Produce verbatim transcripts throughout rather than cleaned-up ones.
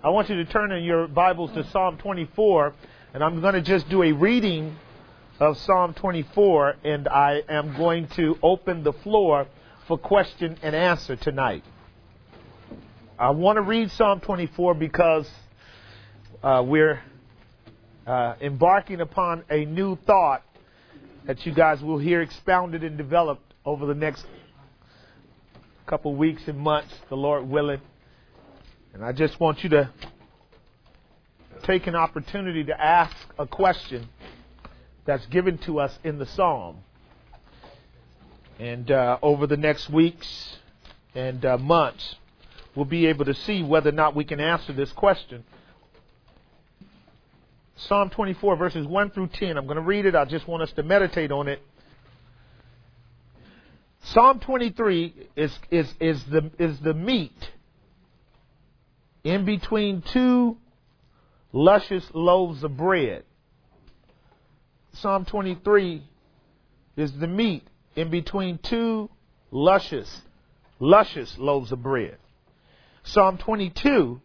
I want you to turn in your Bibles to Psalm twenty-four, and I'm going to just do a reading of Psalm twenty-four, and I am going to open the floor for question and answer tonight. I want to read Psalm twenty-four because uh, we're uh, embarking upon a new thought that you guys will hear expounded and developed over the next couple weeks and months, the Lord willing. And I just want you to take an opportunity to ask a question that's given to us in the Psalm. And uh, over the next weeks and uh, months, we'll be able to see whether or not we can answer this question. Psalm twenty-four, verses one through ten. I'm going to read it. I just want us to meditate on it. Psalm twenty-three is is is the is the meat in between two luscious loaves of bread. Psalm twenty-three is the meat in between two luscious, luscious loaves of bread. Psalm twenty-two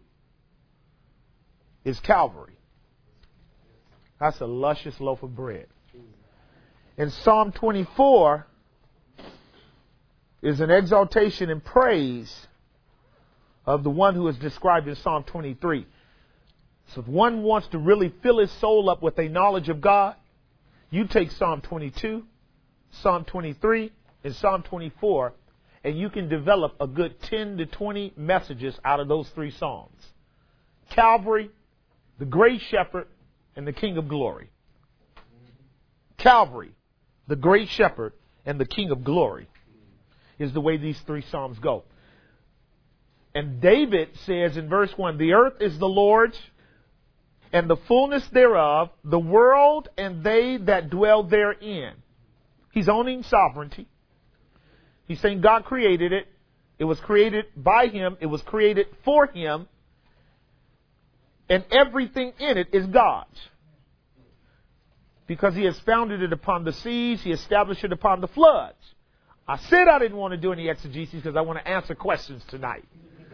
is Calvary. That's a luscious loaf of bread. And Psalm twenty-four is an exaltation and praise of the one who is described in Psalm twenty-three. So if one wants to really fill his soul up with a knowledge of God, you take Psalm twenty-two, Psalm twenty-three, and Psalm twenty-four, and you can develop a good ten to twenty messages out of those three Psalms. Calvary, the Great Shepherd, and the King of Glory. Calvary, the Great Shepherd, and the King of Glory is the way these three Psalms go. And David says in verse one, the earth is the Lord's, and the fullness thereof, the world and they that dwell therein. He's owning sovereignty. He's saying God created it. It was created by Him. It was created for Him. And everything in it is God's. Because He has founded it upon the seas. He established it upon the floods. I said I didn't want to do any exegesis because I want to answer questions tonight.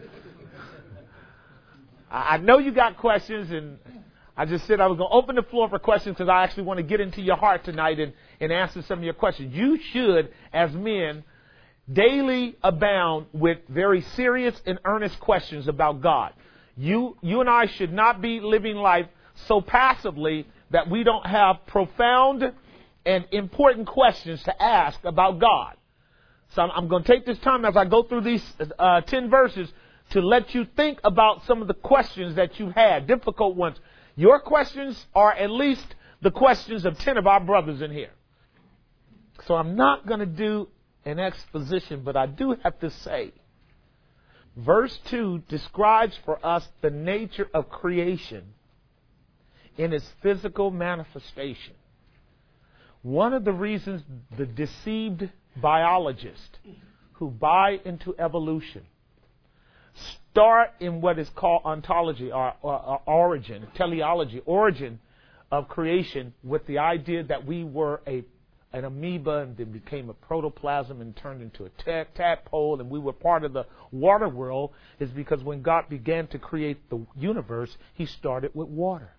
I know you got questions, and I just said I was going to open the floor for questions because I actually want to get into your heart tonight and, and answer some of your questions. You should, as men, daily abound with very serious and earnest questions about God. You, you and I should not be living life so passively that we don't have profound and important questions to ask about God. So I'm, I'm going to take this time as I go through these uh, ten verses to let you think about some of the questions that you've had, difficult ones. Your questions are at least the questions of ten of our brothers in here. So I'm not going to do an exposition, but I do have to say, verse two describes for us the nature of creation in its physical manifestation. One of the reasons the deceived biologists who buy into evolution start in what is called ontology or, or, or origin, teleology, origin of creation, with the idea that we were a an amoeba and then became a protoplasm and turned into a t- tadpole and we were part of the water world, is because when God began to create the universe, He started with water.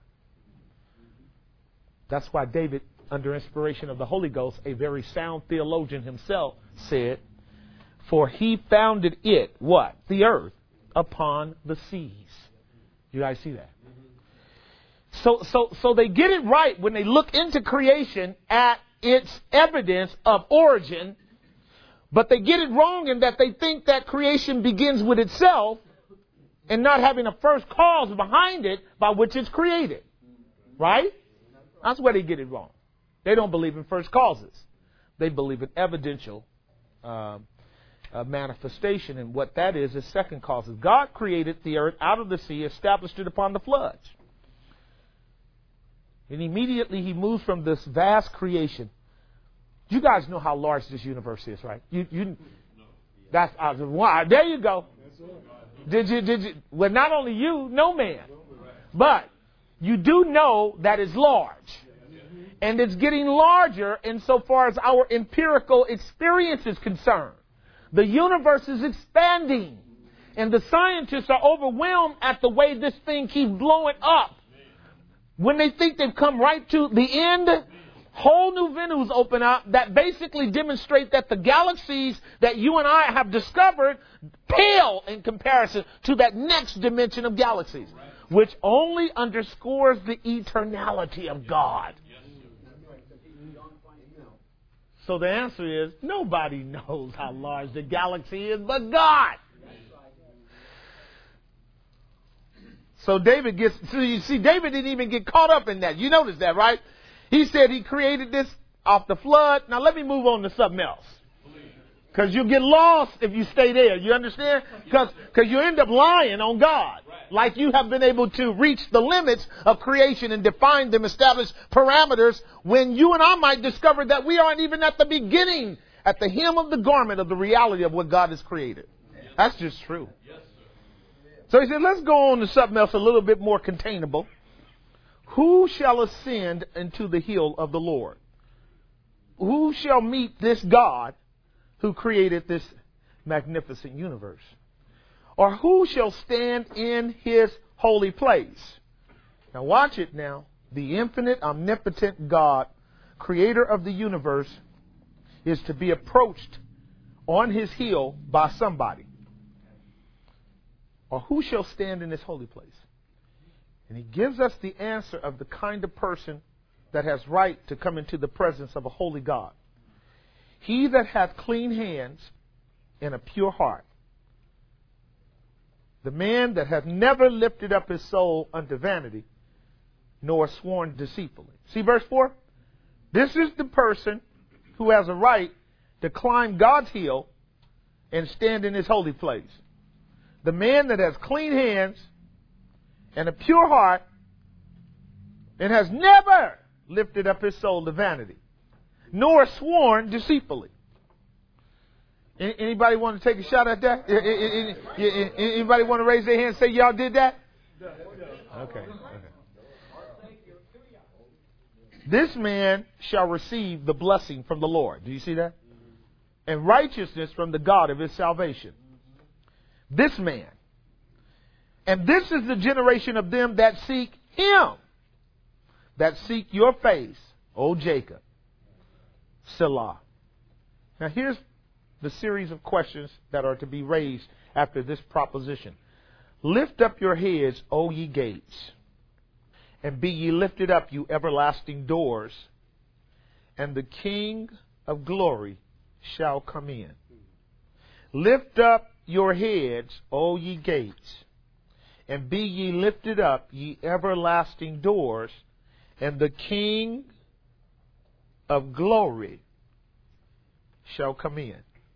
That's why David, under inspiration of the Holy Ghost, a very sound theologian himself, said, for He founded it, what? The earth, upon the seas. You guys see that? So, so, so they get it right when they look into creation at its evidence of origin, but they get it wrong in that they think that creation begins with itself and not having a first cause behind it by which it's created. Right? That's where they get it wrong. They don't believe in first causes. They believe in evidential um, uh, manifestation, and what that is is second causes. God created the earth out of the sea, established it upon the floods. And immediately He moves from this vast creation. You guys know how large this universe is, right? You, you, that's I was, wow, there you go. Did you? Did you? Well, not only you, no man, but you do know that it's large, and it's getting larger insofar as our empirical experience is concerned. The universe is expanding. And the scientists are overwhelmed at the way this thing keeps blowing up. When they think they've come right to the end, whole new venues open up that basically demonstrate that the galaxies that you and I have discovered pale in comparison to that next dimension of galaxies, which only underscores the eternality of God. So the answer is, nobody knows how large the galaxy is but God. So David gets, so you see, David didn't even get caught up in that. You notice that, right? He said he created this off the flood. Now let me move on to something else. Because you'll get lost if you stay there. You understand? Because you end up lying on God. Like you have been able to reach the limits of creation and define them, establish parameters, when you and I might discover that we aren't even at the beginning, at the hem of the garment of the reality of what God has created. That's just true. So he said, let's go on to something else a little bit more containable. Who shall ascend into the hill of the Lord? Who shall meet this God who created this magnificent universe? Or who shall stand in his holy place? Now watch it now. The infinite, omnipotent God, creator of the universe, is to be approached on his hill by somebody. Or who shall stand in his holy place? And he gives us the answer of the kind of person that has right to come into the presence of a holy God. He that hath clean hands and a pure heart. The man that hath never lifted up his soul unto vanity, nor sworn deceitfully. See verse four? This is the person who has a right to climb God's hill and stand in his holy place. The man that has clean hands and a pure heart and has never lifted up his soul to vanity, nor sworn deceitfully. Anybody want to take a shot at that? Anybody want to raise their hand and say y'all did that? Okay. okay. This man shall receive the blessing from the Lord. Do you see that? And righteousness from the God of his salvation. This man. And this is the generation of them that seek him. That seek your face, O Jacob. Selah. Now here's the series of questions that are to be raised after this proposition. Lift up your heads, O ye gates, and be ye lifted up, you everlasting doors, and the King of glory shall come in. Lift up your heads, O ye gates, and be ye lifted up, ye everlasting doors, and the King of glory shall come in.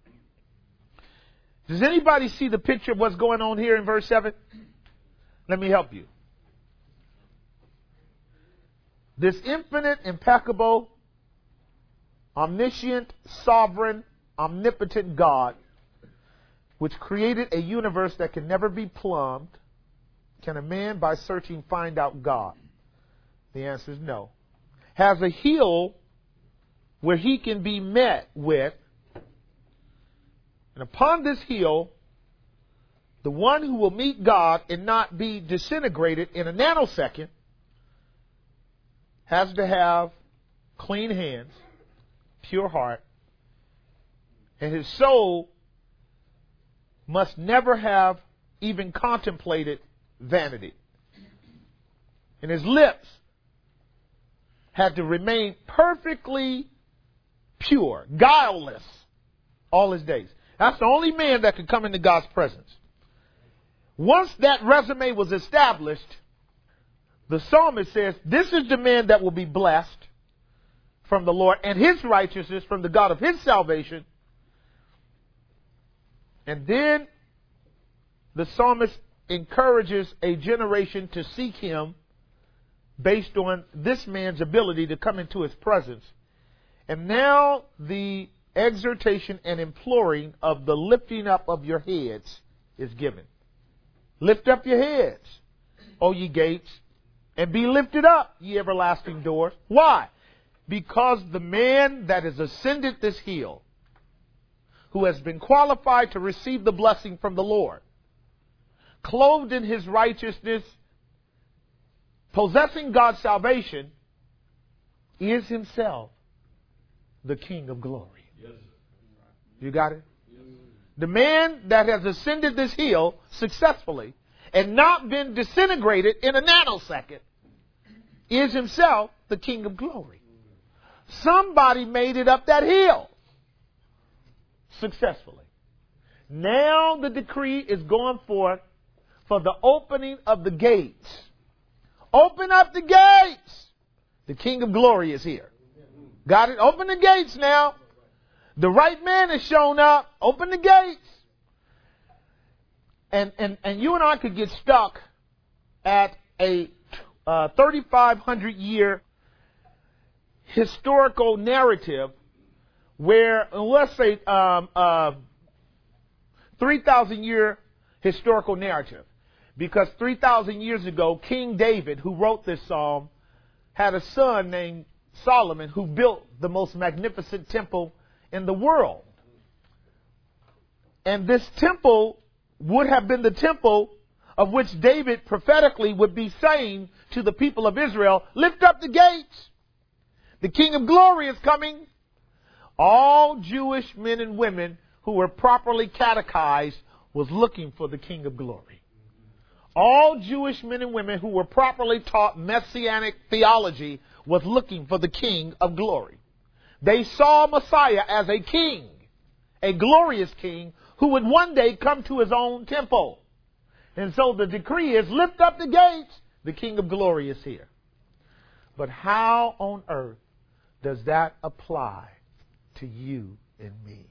Does anybody see the picture of what's going on here in verse seven? Let me help you. This infinite, impeccable, omniscient, sovereign, omnipotent God, which created a universe that can never be plumbed, can a man by searching find out God? The answer is no. Has a hill where he can be met with. And upon this hill, the one who will meet God and not be disintegrated in a nanosecond has to have clean hands, pure heart, and his soul must never have even contemplated vanity. And his lips had to remain perfectly pure, guileless, all his days. That's the only man that could come into God's presence. Once that resume was established, the psalmist says, this is the man that will be blessed from the Lord, and his righteousness from the God of his salvation. And then the psalmist encourages a generation to seek him based on this man's ability to come into his presence. And now the exhortation and imploring of the lifting up of your heads is given. Lift up your heads, O ye gates, and be lifted up, ye everlasting doors. Why? Because the man that has ascended this hill, who has been qualified to receive the blessing from the Lord, clothed in his righteousness, possessing God's salvation, is himself the King of glory. Yes. You got it? Yes. The man that has ascended this hill successfully and not been disintegrated in a nanosecond is himself the King of glory. Somebody made it up that hill successfully. Now the decree is going forth for the opening of the gates. Open up the gates. The King of glory is here. Got it? Open the gates now. The right man has shown up. Open the gates. And, and, and you and I could get stuck at a uh, thirty-five hundred year historical narrative where, let's say, um, uh, three thousand year historical narrative. Because three thousand years ago, King David, who wrote this psalm, had a son named Solomon who built the most magnificent temple in the world. And this temple would have been the temple of which David prophetically would be saying to the people of Israel, lift up the gates. The King of glory is coming. All Jewish men and women who were properly catechized was looking for the King of glory. All Jewish men and women who were properly taught messianic theology was looking for the King of glory. They saw Messiah as a king, a glorious king, who would one day come to his own temple. And so the decree is, lift up the gates, the King of glory is here. But how on earth does that apply to you and me?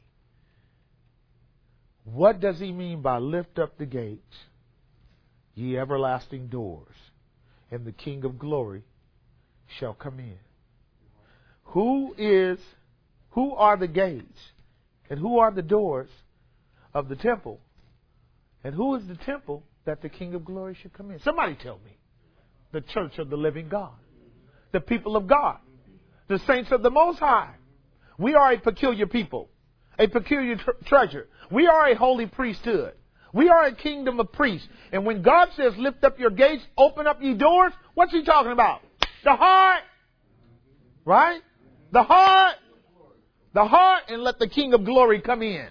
What does he mean by lift up the gates, ye everlasting doors, and the King of glory shall come in? Who is, who are the gates, and who are the doors of the temple? And who is the temple that the King of glory should come in? Somebody tell me. The church of the living God. The people of God. The saints of the Most High. We are a peculiar people. A peculiar tr- treasure. We are a holy priesthood. We are a kingdom of priests. And when God says, lift up your gates, open up ye doors, what's he talking about? The heart. Right? The heart. The heart, and let the King of glory come in.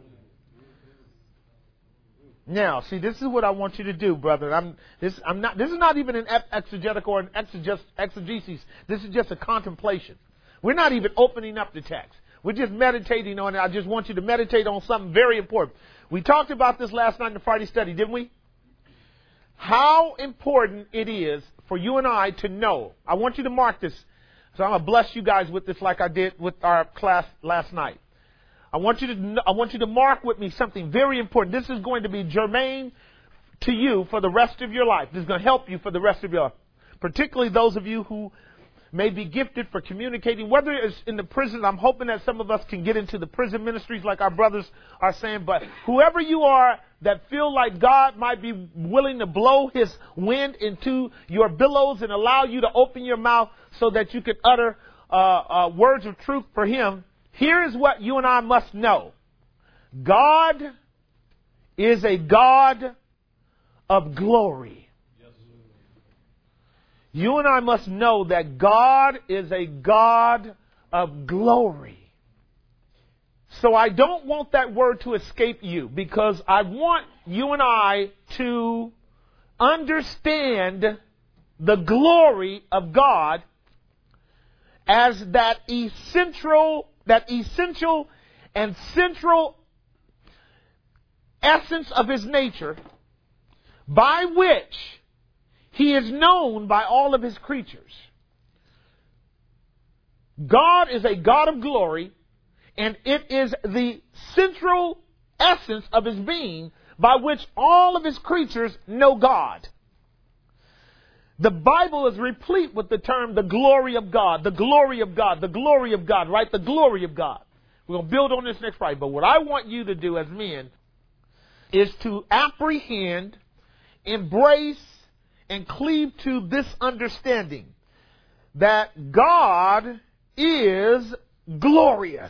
Now, see, this is what I want you to do, brother. I'm this. I'm not. This is not even an exegetical or an exeges, exegesis. This is just a contemplation. We're not even opening up the text. We're just meditating on it. I just want you to meditate on something very important. We talked about this last night in the Friday study, didn't we? How important it is for you and I to know. I want you to mark this. So I'm going to bless you guys with this like I did with our class last night. I want you to I want you to mark with me something very important. This is going to be germane to you for the rest of your life. This is going to help you for the rest of your life. Particularly those of you who may be gifted for communicating, whether it's in the prison. I'm hoping that some of us can get into the prison ministries like our brothers are saying. But whoever you are that feel like God might be willing to blow his wind into your billows and allow you to open your mouth so that you could utter uh, uh, words of truth for him, here is what you and I must know. God is a God of glory. You and I must know that God is a God of glory. So I don't want that word to escape you, because I want you and I to understand the glory of God as that essential, that essential and central essence of his nature by which he is known by all of his creatures. God is a God of glory, and it is the central essence of his being by which all of his creatures know God. The Bible is replete with the term the glory of God, the glory of God, the glory of God, right? The glory of God. We're going to build on this next Friday. But what I want you to do as men is to apprehend, embrace, and cleave to this understanding that God is glorious.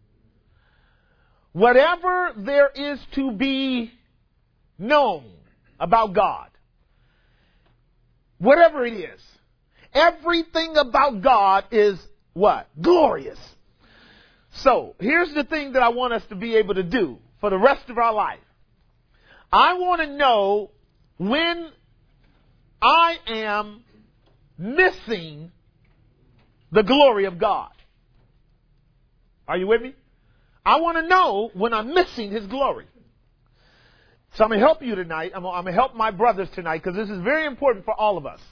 Whatever there is to be known about God, whatever it is, everything about God is what? Glorious. So here's the thing that I want us to be able to do for the rest of our life. I want to know when I am missing the glory of God. Are you with me? I want to know when I'm missing His glory. So I'm going to help you tonight. I'm going to help my brothers tonight because this is very important for all of us.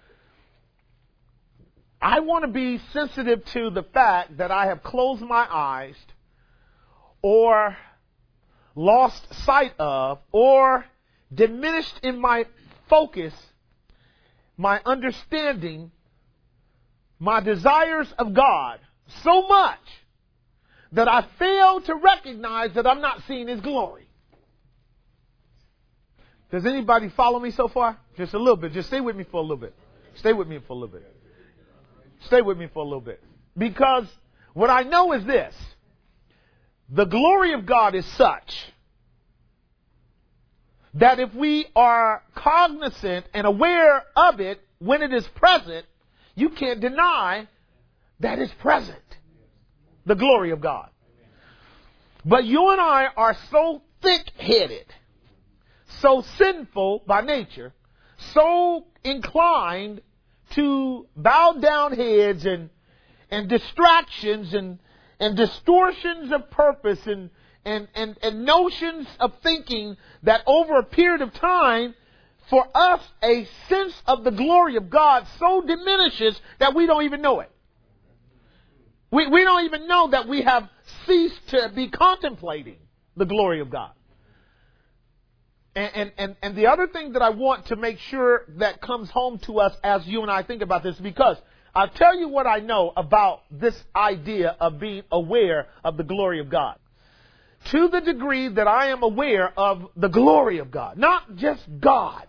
I want to be sensitive to the fact that I have closed my eyes or lost sight of or diminished in my focus, my understanding, my desires of God so much that I fail to recognize that I'm not seeing His glory. Does anybody follow me so far? Just a little bit. Just stay with me for a little bit. Stay with me for a little bit. Stay with me for a little bit. Because what I know is this. The glory of God is such that if we are cognizant and aware of it when it is present, you can't deny that it's present. The glory of God. But you and I are so thick-headed, so sinful by nature, so inclined to bow down heads and and distractions and and distortions of purpose and and and, and notions of thinking that over a period of time, for us, a sense of the glory of God so diminishes that we don't even know it. We we don't even know that we have ceased to be contemplating the glory of God. And, and, and, and the other thing that I want to make sure that comes home to us as you and I think about this, because I'll tell you what I know about this idea of being aware of the glory of God. To the degree that I am aware of the glory of God, not just God,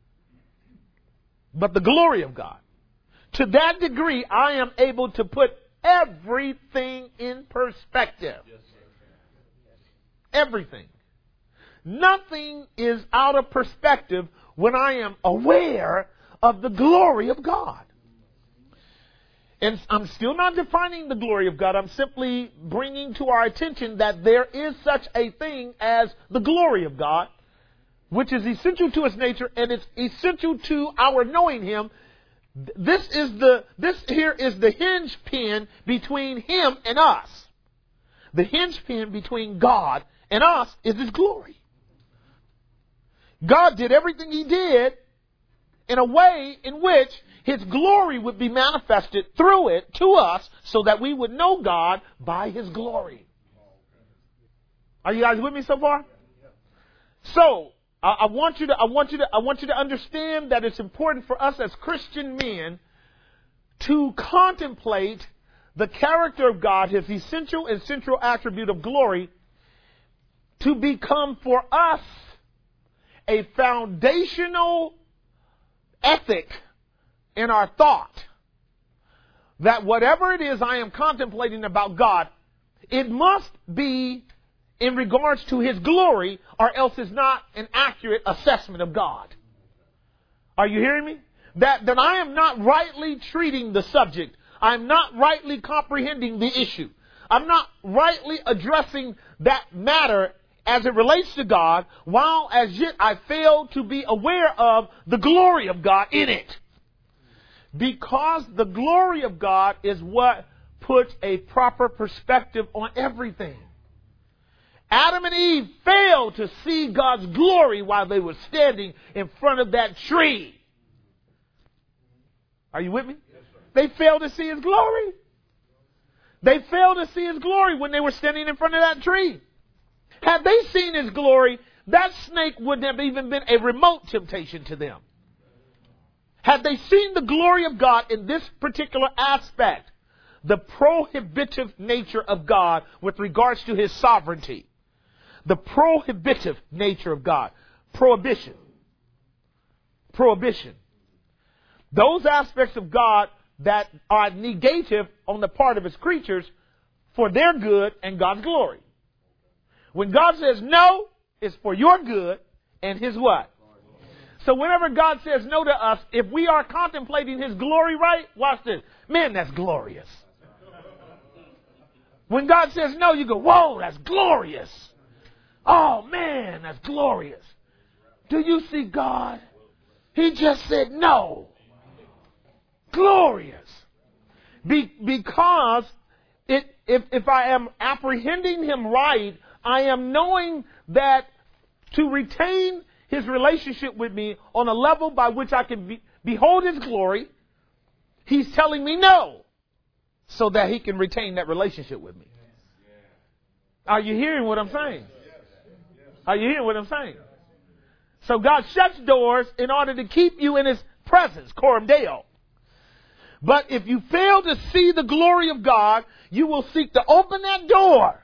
but the glory of God. To that degree, I am able to put everything in perspective. Everything. Nothing is out of perspective when I am aware of the glory of God. And I'm still not defining the glory of God. I'm simply bringing to our attention that there is such a thing as the glory of God, which is essential to His nature and it's essential to our knowing Him. This is the, this here is the hinge pin between Him and us. The hinge pin between God and us is His glory. God did everything He did in a way in which His glory would be manifested through it to us so that we would know God by His glory. Are you guys with me so far? So, I, I want you to, I want you to, I want you to understand that it's important for us as Christian men to contemplate the character of God, His essential and central attribute of glory, to become for us a foundational ethic in our thought. That whatever it is I am contemplating about God, it must be in regards to His glory, or else it's not an accurate assessment of God. Are you hearing me? That, that I am not rightly treating the subject. I'm not rightly comprehending the issue. I'm not rightly addressing that matter as it relates to God, while as yet I fail to be aware of the glory of God in it. Because the glory of God is what puts a proper perspective on everything. Adam and Eve failed to see God's glory while they were standing in front of that tree. Are you with me? Yes, sir. They failed to see His glory. They failed to see His glory when they were standing in front of that tree. Had they seen His glory, that snake wouldn't have even been a remote temptation to them. Had they seen the glory of God in this particular aspect, the prohibitive nature of God with regards to His sovereignty, the prohibitive nature of God, prohibition, prohibition, those aspects of God that are negative on the part of His creatures for their good and God's glory. When God says no, it's for your good and His what? So whenever God says no to us, if we are contemplating his glory, right? Watch this. Man, that's glorious. When God says no, you go, whoa, that's glorious. Oh, man, that's glorious. Do you see God? He just said no. Glorious. Be, because it, if, if I am apprehending him right, I am knowing that to retain his relationship with me on a level by which I can be, behold his glory, he's telling me no, so that he can retain that relationship with me. Are you hearing what I'm saying? Are you hearing what I'm saying? So God shuts doors in order to keep you in his presence, coram Deo. But if you fail to see the glory of God, you will seek to open that door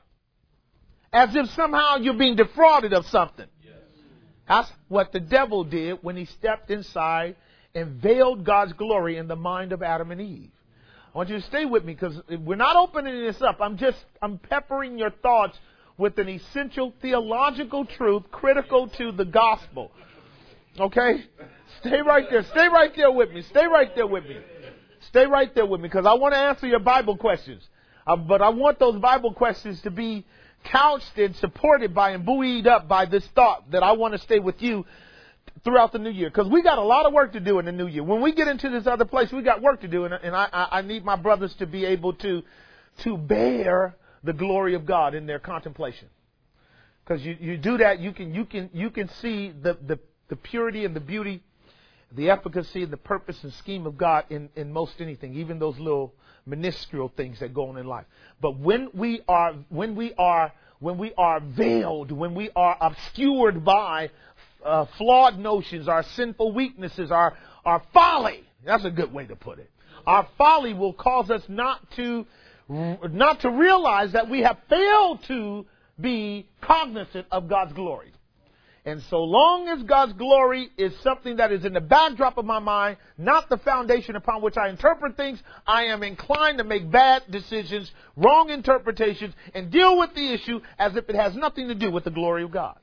as if somehow you're being defrauded of something. That's what the devil did when he stepped inside and veiled God's glory in the mind of Adam and Eve. I want you to stay with me because we're not opening this up. I'm just, I'm peppering your thoughts with an essential theological truth critical to the gospel. Okay? Stay right there. Stay right there with me. Stay right there with me. Stay right there with me because I want to answer your Bible questions. Uh, but I want those Bible questions to be couched and supported by and buoyed up by this thought that I want to stay with you throughout the new year. Because we got a lot of work to do in the new year. When we get into this other place, we got work to do. And, and I, I need my brothers to be able to, to bear the glory of God in their contemplation. Because you, you do that, you can, you can, you can see the, the, the purity and the beauty, the efficacy and the purpose and scheme of God in, in most anything, even those little minuscule things that go on in life. But when we are, when we are, when we are veiled, when we are obscured by uh, flawed notions, our sinful weaknesses, our, our folly, that's a good way to put it. Our folly will cause us not to, not to realize that we have failed to be cognizant of God's glory. And so long as God's glory is something that is in the backdrop of my mind, not the foundation upon which I interpret things, I am inclined to make bad decisions, wrong interpretations, and deal with the issue as if it has nothing to do with the glory of God.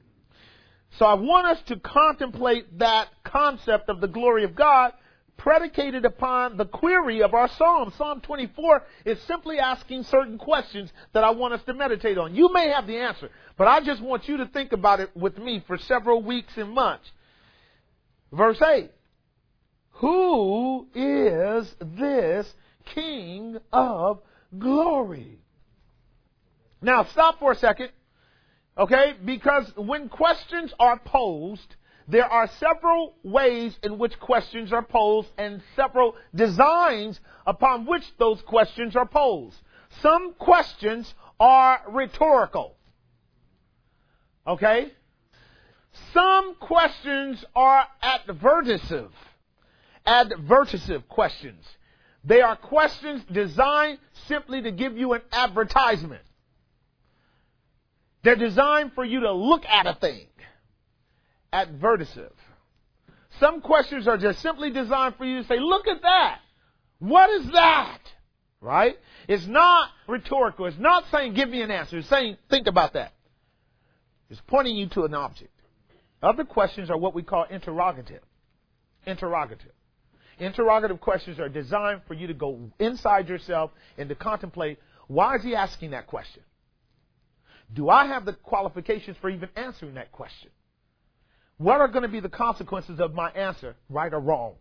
So I want us to contemplate that concept of the glory of God predicated upon the query of our psalm. Psalm twenty-four is simply asking certain questions that I want us to meditate on. You may have the answer, but I just want you to think about it with me for several weeks and months. Verse eight. Who is this King of glory? Now stop for a second. Okay? Because when questions are posed, there are several ways in which questions are posed and several designs upon which those questions are posed. Some questions are rhetorical. Okay? Some questions are adversative. Adversative questions. They are questions designed simply to give you an advertisement. They're designed for you to look at a thing. Adversative. Some questions are just simply designed for you to say, look at that. What is that? Right? It's not rhetorical. It's not saying, give me an answer. It's saying, think about that. It's pointing you to an object. Other questions are what we call interrogative. Interrogative. Interrogative questions are designed for you to go inside yourself and to contemplate, why is he asking that question? Do I have the qualifications for even answering that question? What are going to be the consequences of my answer, right or wrong?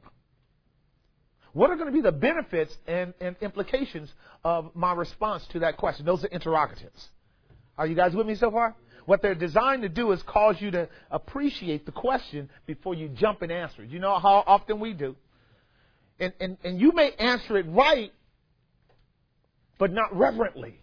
What are going to be the benefits and, and implications of my response to that question? Those are interrogatives. Are you guys with me so far? What they're designed to do is cause you to appreciate the question before you jump and answer it. You know how often we do. And, and, and you may answer it right, but not reverently.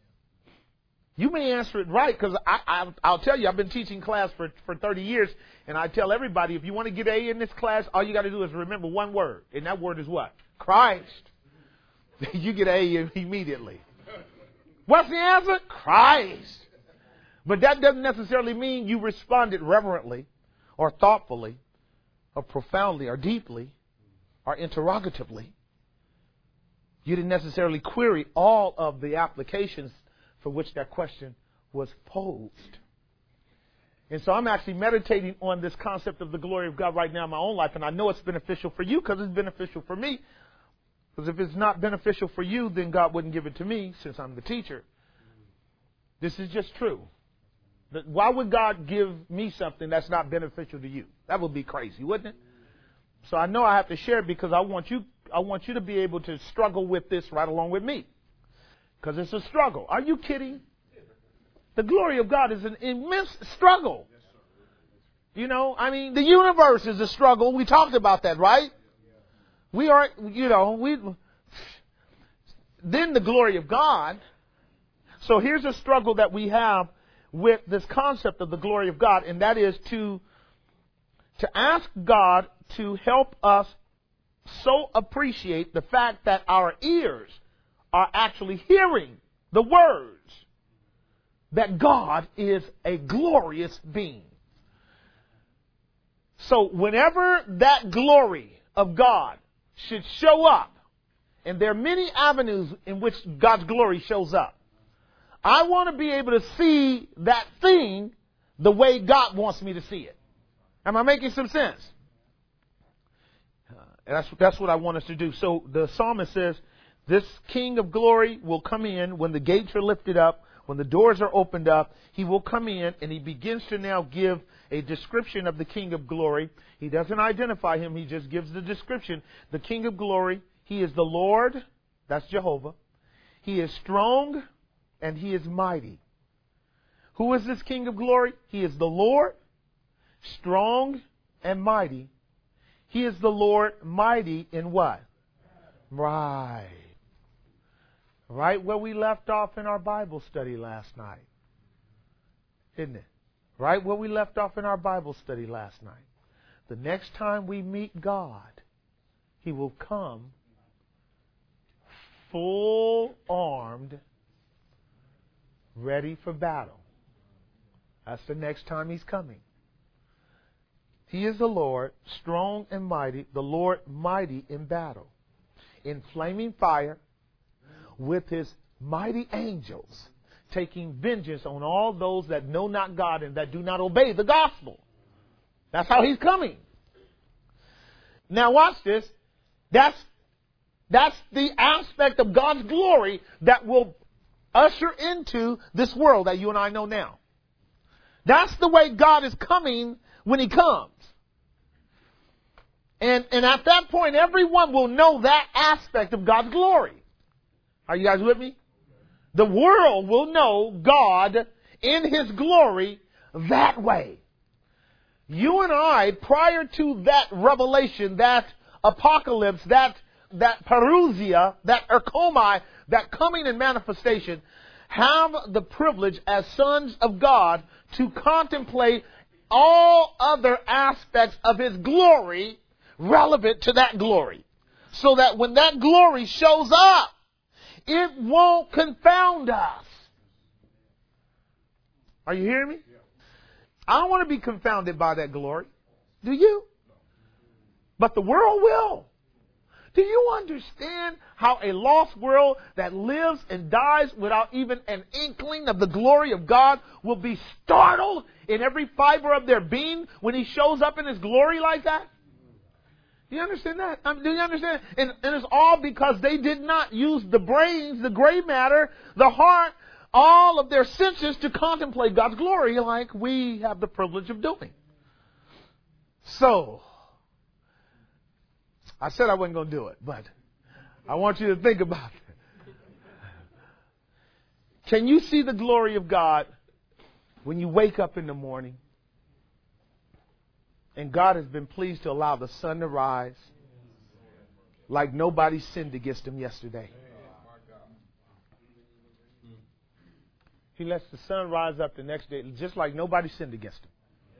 You may answer it right because I, I, I'll tell you, I've been teaching class for, for thirty years, and I tell everybody, if you want to get A in this class, all you got to do is remember one word, and that word is what? Christ. You get A immediately. What's the answer? Christ. But that doesn't necessarily mean you responded reverently or thoughtfully or profoundly or deeply or interrogatively. You didn't necessarily query all of the applications for which that question was posed. And so I'm actually meditating on this concept of the glory of God right now in my own life. And I know it's beneficial for you because it's beneficial for me. Because if it's not beneficial for you, then God wouldn't give it to me since I'm the teacher. This is just true. Why would God give me something that's not beneficial to you? That would be crazy, wouldn't it? So I know I have to share it because I want you, I want you to be able to struggle with this right along with me. Because it's a struggle. Are you kidding? The glory of God is an immense struggle. You know, I mean, the universe is a struggle. We talked about that, right? We are, you know, we, then the glory of God. So here's a struggle that we have with this concept of the glory of God, and that is to, to ask God to help us so appreciate the fact that our ears are actually hearing the words that God is a glorious being. So whenever that glory of God should show up, and there are many avenues in which God's glory shows up, I want to be able to see that thing the way God wants me to see it. Am I making some sense? Uh, that's, that's what I want us to do. So the psalmist says, this King of glory will come in when the gates are lifted up, when the doors are opened up. He will come in, and he begins to now give a description of the King of glory. He doesn't identify him. He just gives the description. The King of glory, he is the Lord. That's Jehovah. He is strong, and he is mighty. Who is this King of glory? He is the Lord, strong and mighty. He is the Lord, mighty in what? Right. Right where we left off in our Bible study last night. Isn't it? Right where we left off in our Bible study last night. The next time we meet God, he will come full armed, ready for battle. That's the next time he's coming. He is the Lord, strong and mighty, the Lord mighty in battle, in flaming fire, with his mighty angels, taking vengeance on all those that know not God and that do not obey the gospel. That's how he's coming. Now watch this. That's, that's the aspect of God's glory that will usher into this world that you and I know now. That's the way God is coming when he comes. And, and at that point, everyone will know that aspect of God's glory. Are you guys with me? The world will know God in his glory that way. You and I, prior to that revelation, that apocalypse, that, that parousia, that erchomai, that coming in manifestation, have the privilege as sons of God to contemplate all other aspects of his glory relevant to that glory. So that when that glory shows up, it won't confound us. Are you hearing me? I don't want to be confounded by that glory. Do you? But the world will. Do you understand how a lost world that lives and dies without even an inkling of the glory of God will be startled in every fiber of their being when he shows up in his glory like that? Do you understand that? Um, do you understand? And, and it's all because they did not use the brains, the gray matter, the heart, all of their senses to contemplate God's glory like we have the privilege of doing. So, I said I wasn't going to do it, but I want you to think about it. Can you see the glory of God when you wake up in the morning and God has been pleased to allow the sun to rise like nobody sinned against him yesterday? He lets the sun rise up the next day just like nobody sinned against him.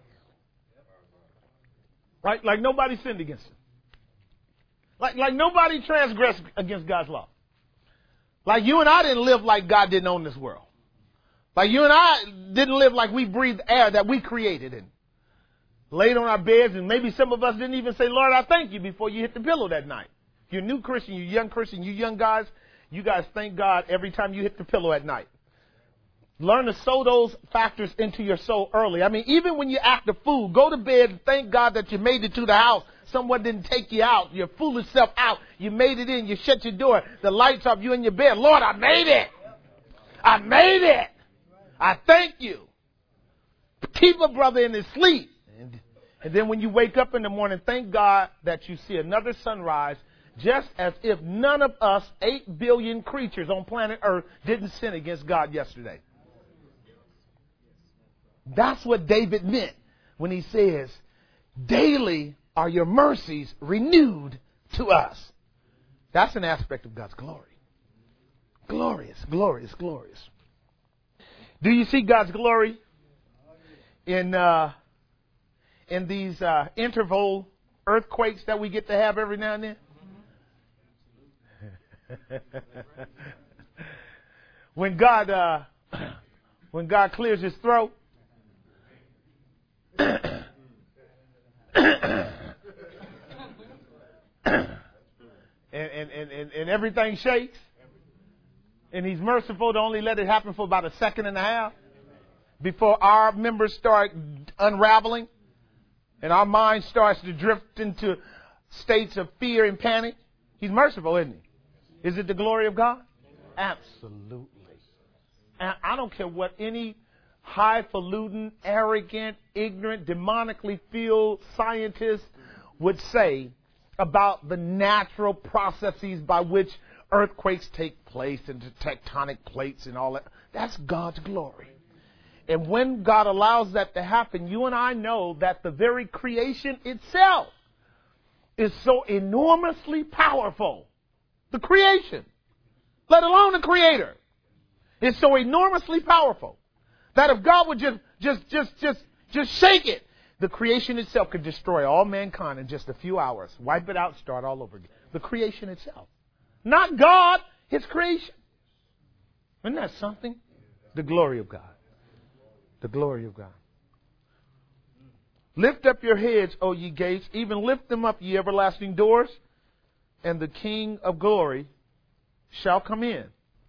Right? Like nobody sinned against him. Like, like nobody transgressed against God's law. Like you and I didn't live like God didn't own this world. Like you and I didn't live like we breathed air that we created and laid on our beds, and maybe some of us didn't even say, Lord, I thank you before you hit the pillow that night. If you're a new Christian, you're a young Christian, you young guys, you guys thank God every time you hit the pillow at night. Learn to sow those factors into your soul early. I mean, even when you act a fool, go to bed and thank God that you made it to the house. Someone didn't take you out. Your foolish self out. You made it in. You shut your door. The lights off. You in your bed. Lord, I made it. I made it. I thank you. Keep a brother in his sleep. And, and then when you wake up in the morning, thank God that you see another sunrise, just as if none of us, eight billion creatures on planet Earth, didn't sin against God yesterday. That's what David meant when he says, daily are your mercies renewed to us. That's an aspect of God's glory. Glorious, glorious, glorious. Do you see God's glory in uh, in these uh, interval earthquakes that we get to have every now and then? when God uh, when God clears his throat, and, and, and, and everything shakes, and he's merciful to only let it happen for about a second and a half before our members start unraveling and our mind starts to drift into states of fear and panic. He's merciful, isn't he? Is it the glory of God? Absolutely. And I don't care what any highfalutin, arrogant, ignorant, demonically filled scientist would say about the natural processes by which earthquakes take place and the tectonic plates and all that. That's God's glory. And when God allows that to happen, you and I know that the very creation itself is so enormously powerful. The creation, let alone the creator, is so enormously powerful that if God would just, just, just, just, just shake it, the creation itself could destroy all mankind in just a few hours. Wipe it out, start all over again. The creation itself. Not God, His creation. Isn't that something? The glory of God. The glory of God. Lift up your heads, O ye gates, even lift them up, ye everlasting doors, and the King of glory shall come in.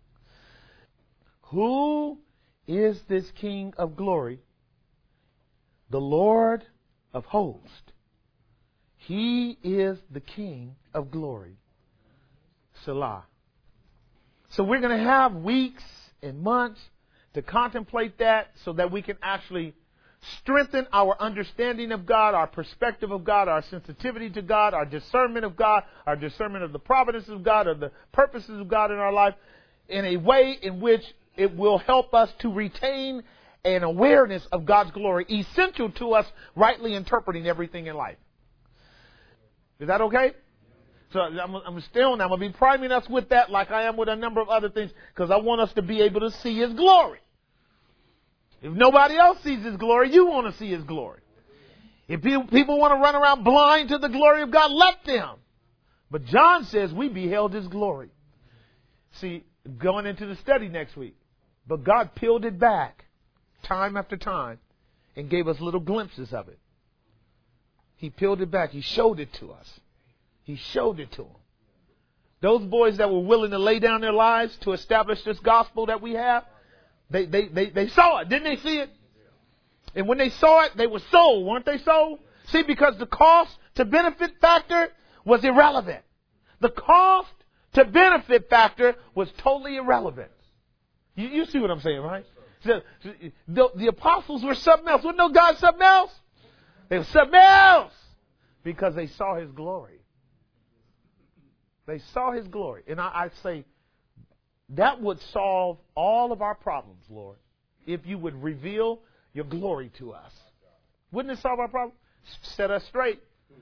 Who is this King of glory? The Lord of hosts. He is the King of glory. Selah. So we're going to have weeks and months to contemplate that so that we can actually strengthen our understanding of God, our perspective of God, our sensitivity to God, our discernment of God, our discernment of the providence of God, or the purposes of God in our life, in a way in which it will help us to retain an awareness of God's glory, essential to us rightly interpreting everything in life. Is that okay? So I'm, I'm still, I'm going to be priming us with that like I am with a number of other things, because I want us to be able to see His glory. If nobody else sees His glory, you want to see His glory. If people want to run around blind to the glory of God, let them. But John says we beheld His glory. See, going into the study next week. But God peeled it back time after time and gave us little glimpses of it. He peeled it back. He showed it to us. He showed it to them. Those boys that were willing to lay down their lives to establish this gospel that we have, they, they, they, they saw it. Didn't they see it? And when they saw it, they were sold. Weren't they sold? See, because the cost to benefit factor was irrelevant. The cost to benefit factor was totally irrelevant. You, you see what I'm saying, right? So, the, the apostles were something else. Wasn't no God something else? They were something else because they saw His glory. They saw His glory. And I, I say, that would solve all of our problems, Lord, if you would reveal your glory to us. Wouldn't it solve our problem? Set us straight.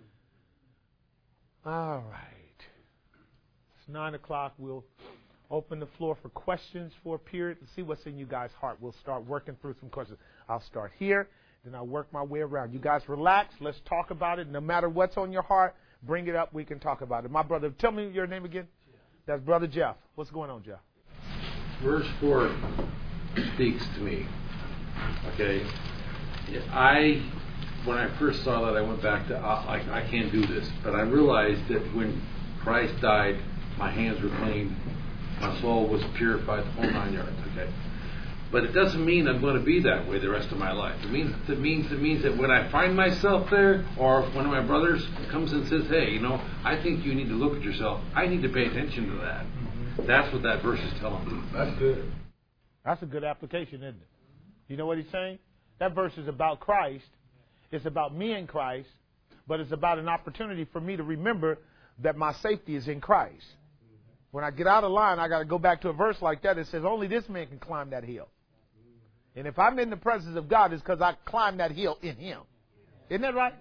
All right. It's nine o'clock. We'll open the floor for questions for a period and see what's in you guys' heart. We'll start working through some questions. I'll start here, then I'll work my way around. You guys relax. Let's talk about it. No matter what's on your heart, bring it up. We can talk about it. My brother, tell me your name again. That's Brother Jeff. What's going on, Jeff? Verse four speaks to me. Okay, I when I first saw that, I went back to I, I can't do this, but I realized that when Christ died, my hands were clean, my soul was purified, the whole nine yards. Okay, But it doesn't mean I'm going to be that way the rest of my life. It means it means it means that when I find myself there, or if one of my brothers comes and says, "Hey, you know, I think you need to look at yourself," I need to pay attention to that. Mm-hmm. That's what that verse is telling me. That's good. That's a good application, isn't it? You know what he's saying? That verse is about Christ. It's about me and Christ, but it's about an opportunity for me to remember that my safety is in Christ. When I get out of line, I got to go back to a verse like that that says only this man can climb that hill. And if I'm in the presence of God, it's because I climbed that hill in Him. Isn't that right?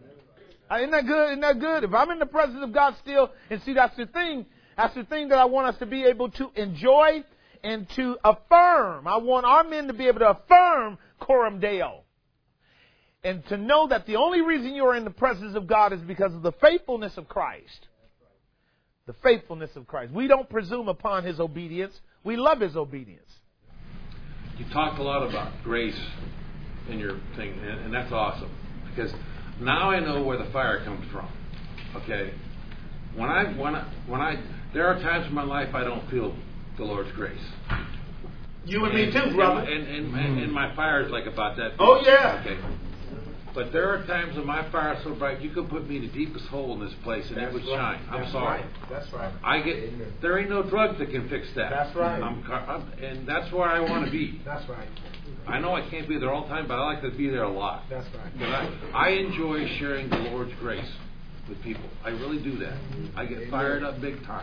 Isn't that good? Isn't that good? If I'm in the presence of God still, and see, that's the thing. That's the thing that I want us to be able to enjoy and to affirm. I want our men to be able to affirm Coram Deo. And to know that the only reason you are in the presence of God is because of the faithfulness of Christ. The faithfulness of Christ. We don't presume upon His obedience. We love His obedience. You talked a lot about grace in your thing, and, and that's awesome. Because now I know where the fire comes from. Okay? When I, when I, when I, there are times in my life I don't feel the Lord's grace. You and, and me too, brother. And, and, and, and my fire is like about that. Oh, yeah. Okay. But there are times when my fire is so bright, you could put me in the deepest hole in this place and that's it would right. shine. I'm that's sorry. Right. That's right. I get there ain't no drug that can fix that. That's right. I'm, I'm, and that's where I want to be. That's right. I know I can't be there all the time, but I like to be there a lot. That's right. But I, I enjoy sharing the Lord's grace with people. I really do that. I get fired up big time.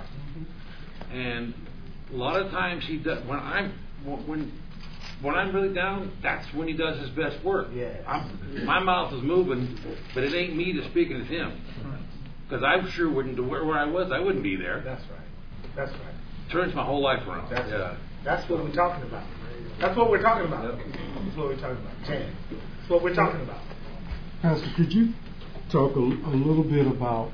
And a lot of times he does when I'm when. When I'm really down, that's when He does His best work. Yeah. I'm, my mouth is moving, but it ain't me to speaking, it's Him. Because I sure wouldn't, where, where I was, I wouldn't be there. That's right. That's right. Turns my whole life around. That's, yeah. that's what we're talking about. That's what we're talking about. Yep. That's what we're talking about. Jan. That's what we're talking about. Pastor, could you talk a, a little bit about,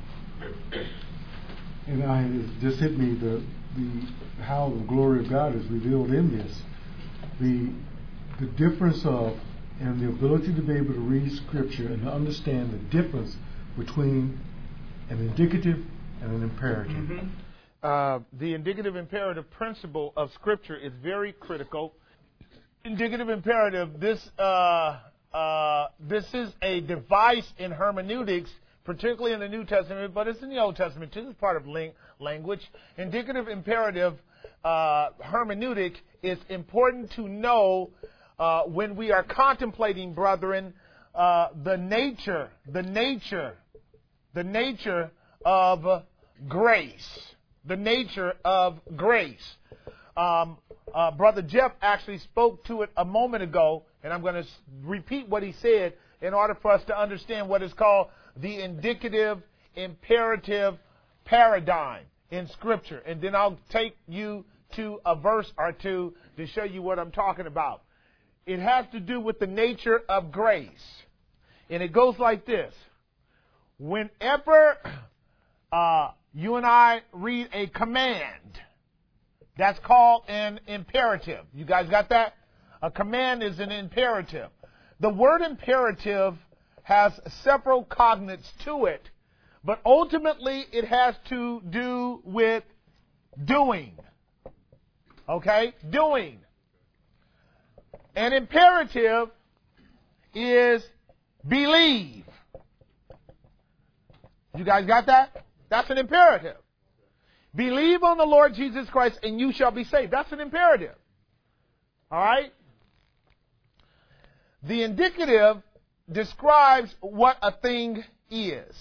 and I it just hit me, the, the how the glory of God is revealed in this. The the difference of and the ability to be able to read Scripture and to understand the difference between an indicative and an imperative. Mm-hmm. Uh, the indicative imperative principle of Scripture is very critical. Indicative imperative, this uh, uh, this is a device in hermeneutics, particularly in the New Testament, but it's in the Old Testament too. It's part of ling- language. Indicative imperative uh, hermeneutic is important to know uh, when we are contemplating, brethren, uh, the nature, the nature, the nature of grace, the nature of grace. Um, uh, Brother Jeff actually spoke to it a moment ago, and I'm going to repeat what he said in order for us to understand what is called the indicative imperative paradigm in Scripture. And then I'll take you to a verse or two to show you what I'm talking about. It has to do with the nature of grace. And it goes like this. Whenever uh, you and I read a command, that's called an imperative. You guys got that? A command is an imperative. The word imperative has several cognates to it, but ultimately it has to do with doing. Okay? Doing. An imperative is believe. You guys got that? That's an imperative. Believe on the Lord Jesus Christ and you shall be saved. That's an imperative. All right? The indicative describes what a thing is.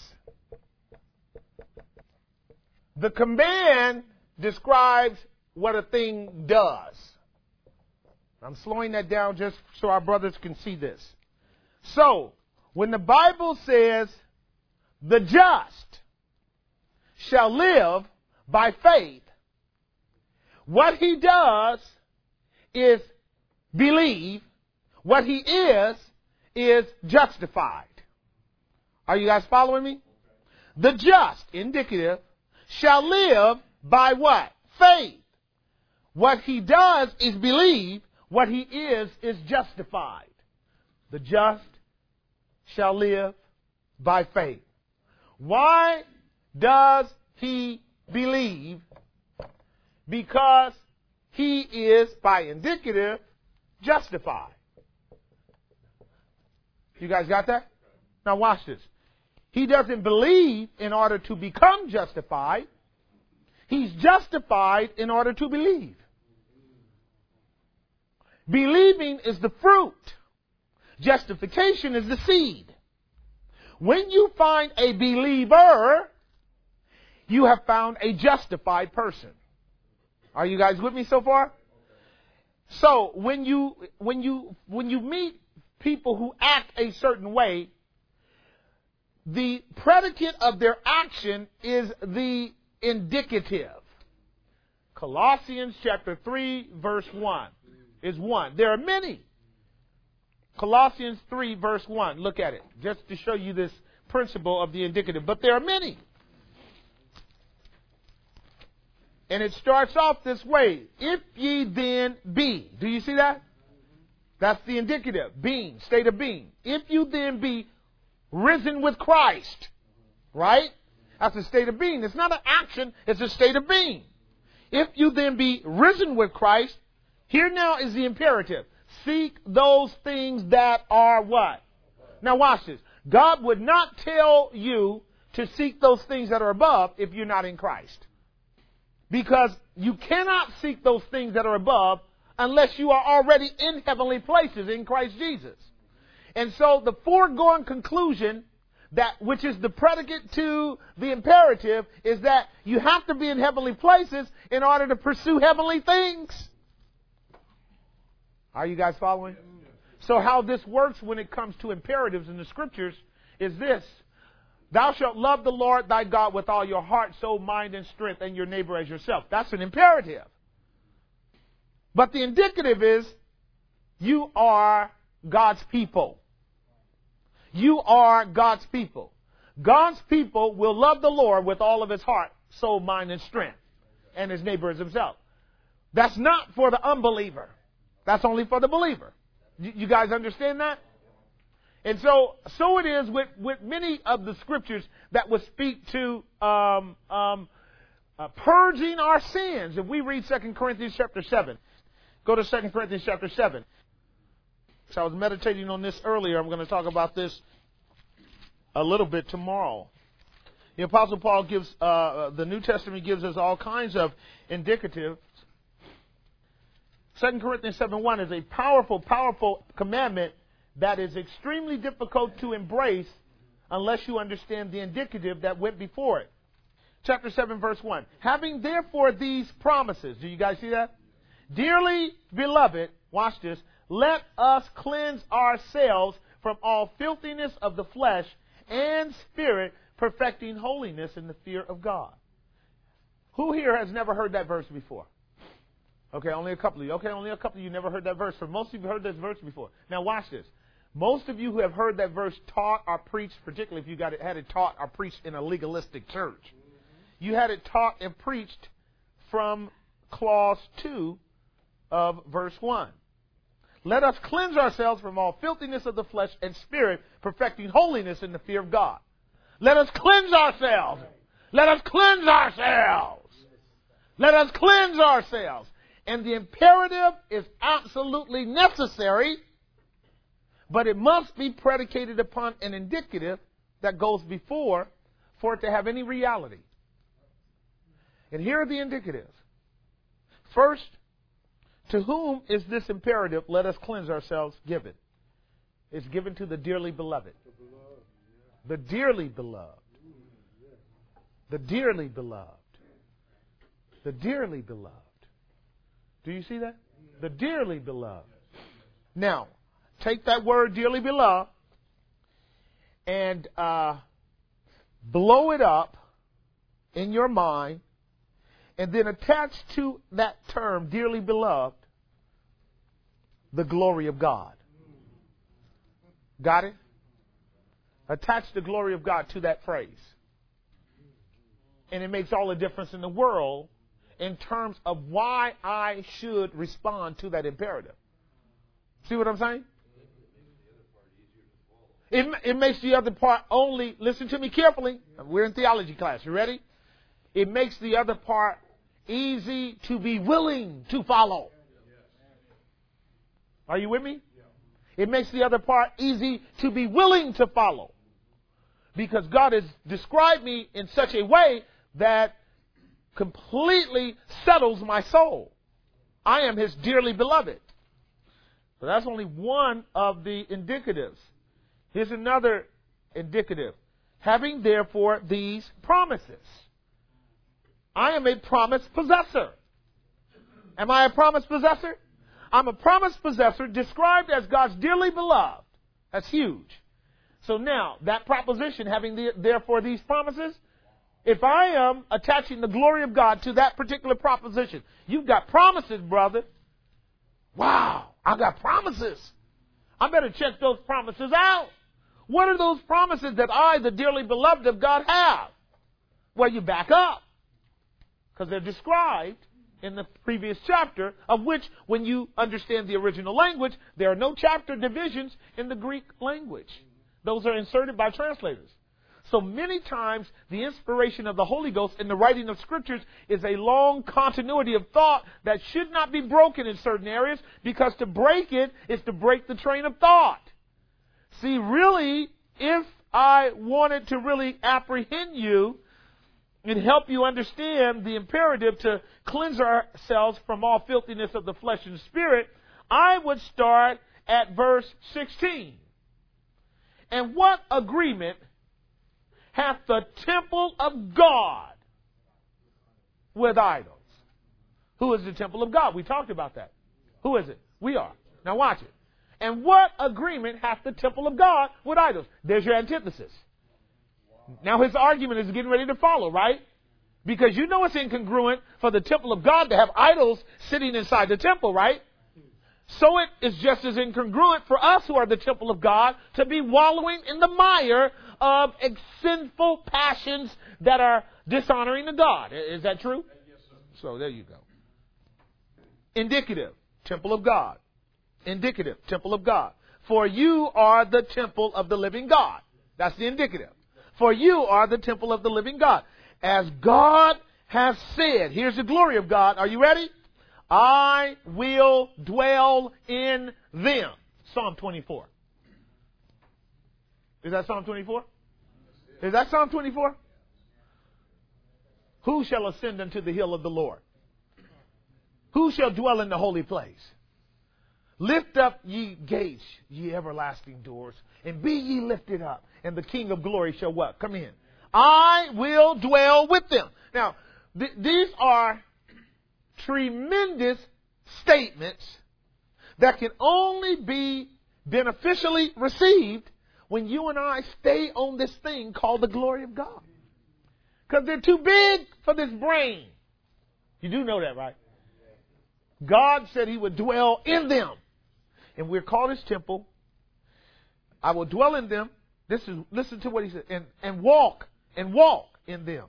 The command describes what a thing does. I'm slowing that down just so our brothers can see this. So, when the Bible says, the just shall live by faith, what he does is believe. What he is, is justified. Are you guys following me? The just, indicative, shall live by what? Faith. What he does is believe. What he is, is justified. The just shall live by faith. Why does he believe? Because he is, by indicative, justified. You guys got that? Now watch this. He doesn't believe in order to become justified. He's justified in order to believe. Believing is the fruit. Justification is the seed. When you find a believer, you have found a justified person. Are you guys with me so far? So when you when you when you meet people who act a certain way, the predicate of their action is the indicative. Colossians chapter three verse one is one. There are many. Colossians three verse one. Look at it. Just to show you this principle of the indicative. But there are many. And it starts off this way. If ye then be. Do you see that? That's the indicative. Being. State of being. If you then be risen with Christ. Right? That's a state of being. It's not an action. It's a state of being. If you then be risen with Christ. Here now is the imperative. Seek those things that are what? Now watch this. God would not tell you to seek those things that are above if you're not in Christ. Because you cannot seek those things that are above unless you are already in heavenly places in Christ Jesus. And so the foregoing conclusion, that which is the predicate to the imperative, is that you have to be in heavenly places in order to pursue heavenly things. Are you guys following? So how this works when it comes to imperatives in the scriptures is this. Thou shalt love the Lord thy God with all your heart, soul, mind, and strength, and your neighbor as yourself. That's an imperative. But the indicative is, you are God's people. You are God's people. God's people will love the Lord with all of his heart, soul, mind, and strength, and his neighbor as himself. That's not for the unbeliever. That's only for the believer. You, you guys understand that? And so, so it is with, with many of the scriptures that would speak to um, um, uh, purging our sins. If we read Second Corinthians chapter seven, go to Second Corinthians chapter seven. So I was meditating on this earlier. I'm going to talk about this a little bit tomorrow. The Apostle Paul gives, uh, the New Testament gives us all kinds of indicatives. Second Corinthians seven one is a powerful, powerful commandment that is extremely difficult to embrace unless you understand the indicative that went before it. Chapter seven, verse one. Having therefore these promises. Do you guys see that? Dearly beloved, watch this. Let us cleanse ourselves from all filthiness of the flesh and spirit, perfecting holiness in the fear of God. Who here has never heard that verse before? Okay, only a couple of you. Okay, only a couple of you never heard that verse. For most of you have heard this verse before. Now watch this. Most of you who have heard that verse taught or preached, particularly if you got it, had it taught or preached in a legalistic church, you had it taught and preached from clause two of verse one. Let us cleanse ourselves from all filthiness of the flesh and spirit, perfecting holiness in the fear of God. Let us cleanse ourselves. Let us cleanse ourselves. Let us cleanse ourselves. And the imperative is absolutely necessary, but it must be predicated upon an indicative that goes before for it to have any reality. And here are the indicatives. First, to whom is this imperative, let us cleanse ourselves, given? It's given to the dearly beloved. The dearly beloved. The dearly beloved. The dearly beloved. Do you see that? The dearly beloved. Now, take that word dearly beloved and uh, blow it up in your mind, and then attach to that term, dearly beloved, the glory of God. Got it? Attach the glory of God to that phrase. And it makes all the difference in the world in terms of why I should respond to that imperative. See what I'm saying? It, it makes the other part only, listen to me carefully. We're in theology class. You ready? It makes the other part easy to be willing to follow. Are you with me? It makes the other part easy to be willing to follow. Because God has described me in such a way that completely settles my soul. I am His dearly beloved. So that's only one of the indicatives. Here's another indicative. Having therefore these promises. I am a promise possessor. Am I a promise possessor? I'm a promise possessor described as God's dearly beloved. That's huge. So now, that proposition, having the, therefore these promises, if I am attaching the glory of God to that particular proposition, you've got promises, brother. Wow, I've got promises. I better check those promises out. What are those promises that I, the dearly beloved of God, have? Well, you back up. Because they're described in the previous chapter, of which, when you understand the original language, there are no chapter divisions in the Greek language. Those are inserted by translators. So many times, the inspiration of the Holy Ghost in the writing of Scriptures is a long continuity of thought that should not be broken in certain areas, because to break it is to break the train of thought. See, really, if I wanted to really apprehend you and help you understand the imperative to cleanse ourselves from all filthiness of the flesh and spirit, I would start at verse sixteen. And what agreement hath the temple of God with idols? Who is the temple of God? We talked about that. Who is it? We are. Now watch it. And what agreement hath the temple of God with idols? There's your antithesis. Now his argument is getting ready to follow, right? Because you know it's incongruent for the temple of God to have idols sitting inside the temple, right? So it is just as incongruent for us who are the temple of God to be wallowing in the mire of sinful passions that are dishonoring to God. Is that true? Yes, sir. So there you go. Indicative, temple of God. Indicative, temple of God. For you are the temple of the living God. That's the indicative. For you are the temple of the living God. As God has said, here's the glory of God. Are you ready? I will dwell in them. Psalm twenty-four. Is that Psalm twenty-four? Is that Psalm twenty-four? Who shall ascend unto the hill of the Lord? Who shall dwell in the holy place? Lift up ye gates, ye everlasting doors, and be ye lifted up, and the King of glory shall what? Come in. I will dwell with them. Now, th- these are tremendous statements that can only be beneficially received when you and I stay on this thing called the glory of God. Because they're too big for this brain. You do know that, right? God said He would dwell in them. And we're called His temple. I will dwell in them. This is, listen to what He said. And, and walk, and walk in them.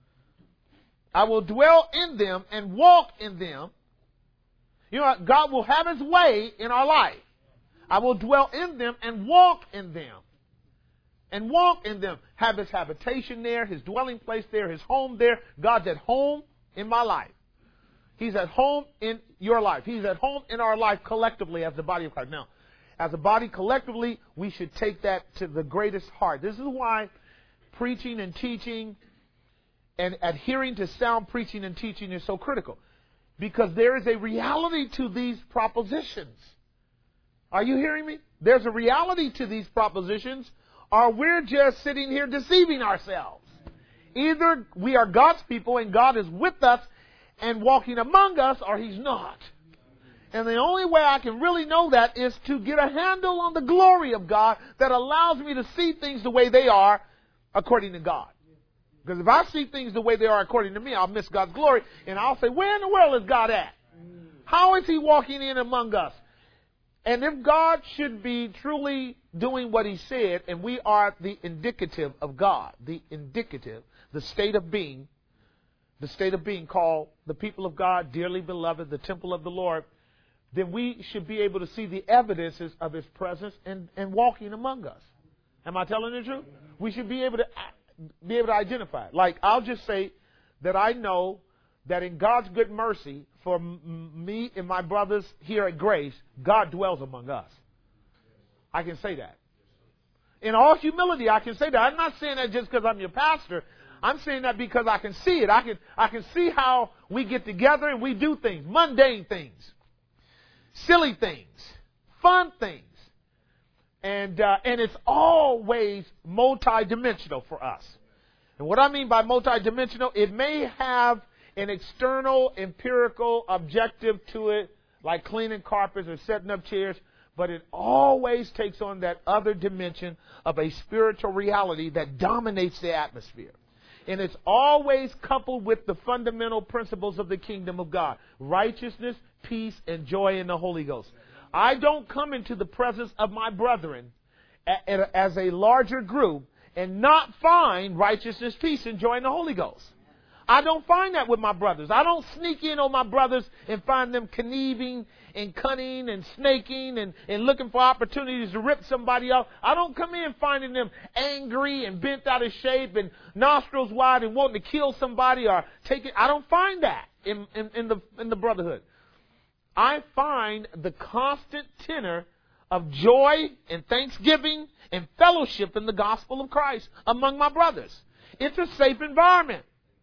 I will dwell in them and walk in them. You know what? God will have His way in our life. I will dwell in them and walk in them. And walk in them. Have His habitation there, His dwelling place there, His home there. God's at home in my life. He's at home in your life. He's at home in our life collectively as the body of Christ. Now, as a body collectively, we should take that to the greatest heart. This is why preaching and teaching and adhering to sound preaching and teaching is so critical. Because there is a reality to these propositions. Are you hearing me? There's a reality to these propositions, or we're just sitting here deceiving ourselves. Either we are God's people and God is with us and walking among us, or He's not. And the only way I can really know that is to get a handle on the glory of God that allows me to see things the way they are according to God. Because if I see things the way they are according to me, I'll miss God's glory, and I'll say, where in the world is God at? How is He walking in among us? And if God should be truly doing what He said, and we are the indicative of God, the indicative, the state of being, the state of being called the people of God, dearly beloved, the temple of the Lord, then we should be able to see the evidences of His presence and, and walking among us. Am I telling the truth? We should be able to be able to identify it. Like, I'll just say that I know that in God's good mercy for m- me and my brothers here at Grace, God dwells among us. I can say that. In all humility, I can say that. I'm not saying that just because I'm your pastor. I'm saying that because I can see it. I can, I can see how we get together and we do things, mundane things, silly things, fun things. And, uh, and it's always multidimensional for us. And what I mean by multidimensional, it may have an external, empirical objective to it, like cleaning carpets or setting up chairs, but it always takes on that other dimension of a spiritual reality that dominates the atmosphere. And it's always coupled with the fundamental principles of the kingdom of God: righteousness, peace, and joy in the Holy Ghost. I don't come into the presence of my brethren as a larger group and not find righteousness, peace, and joy in the Holy Ghost. I don't find that with my brothers. I don't sneak in on my brothers and find them conniving and cunning and snaking and, and looking for opportunities to rip somebody off. I don't come in finding them angry and bent out of shape and nostrils wide and wanting to kill somebody or take it. I don't find that in, in, in the in the brotherhood. I find the constant tenor of joy and thanksgiving and fellowship in the gospel of Christ among my brothers. It's a safe environment.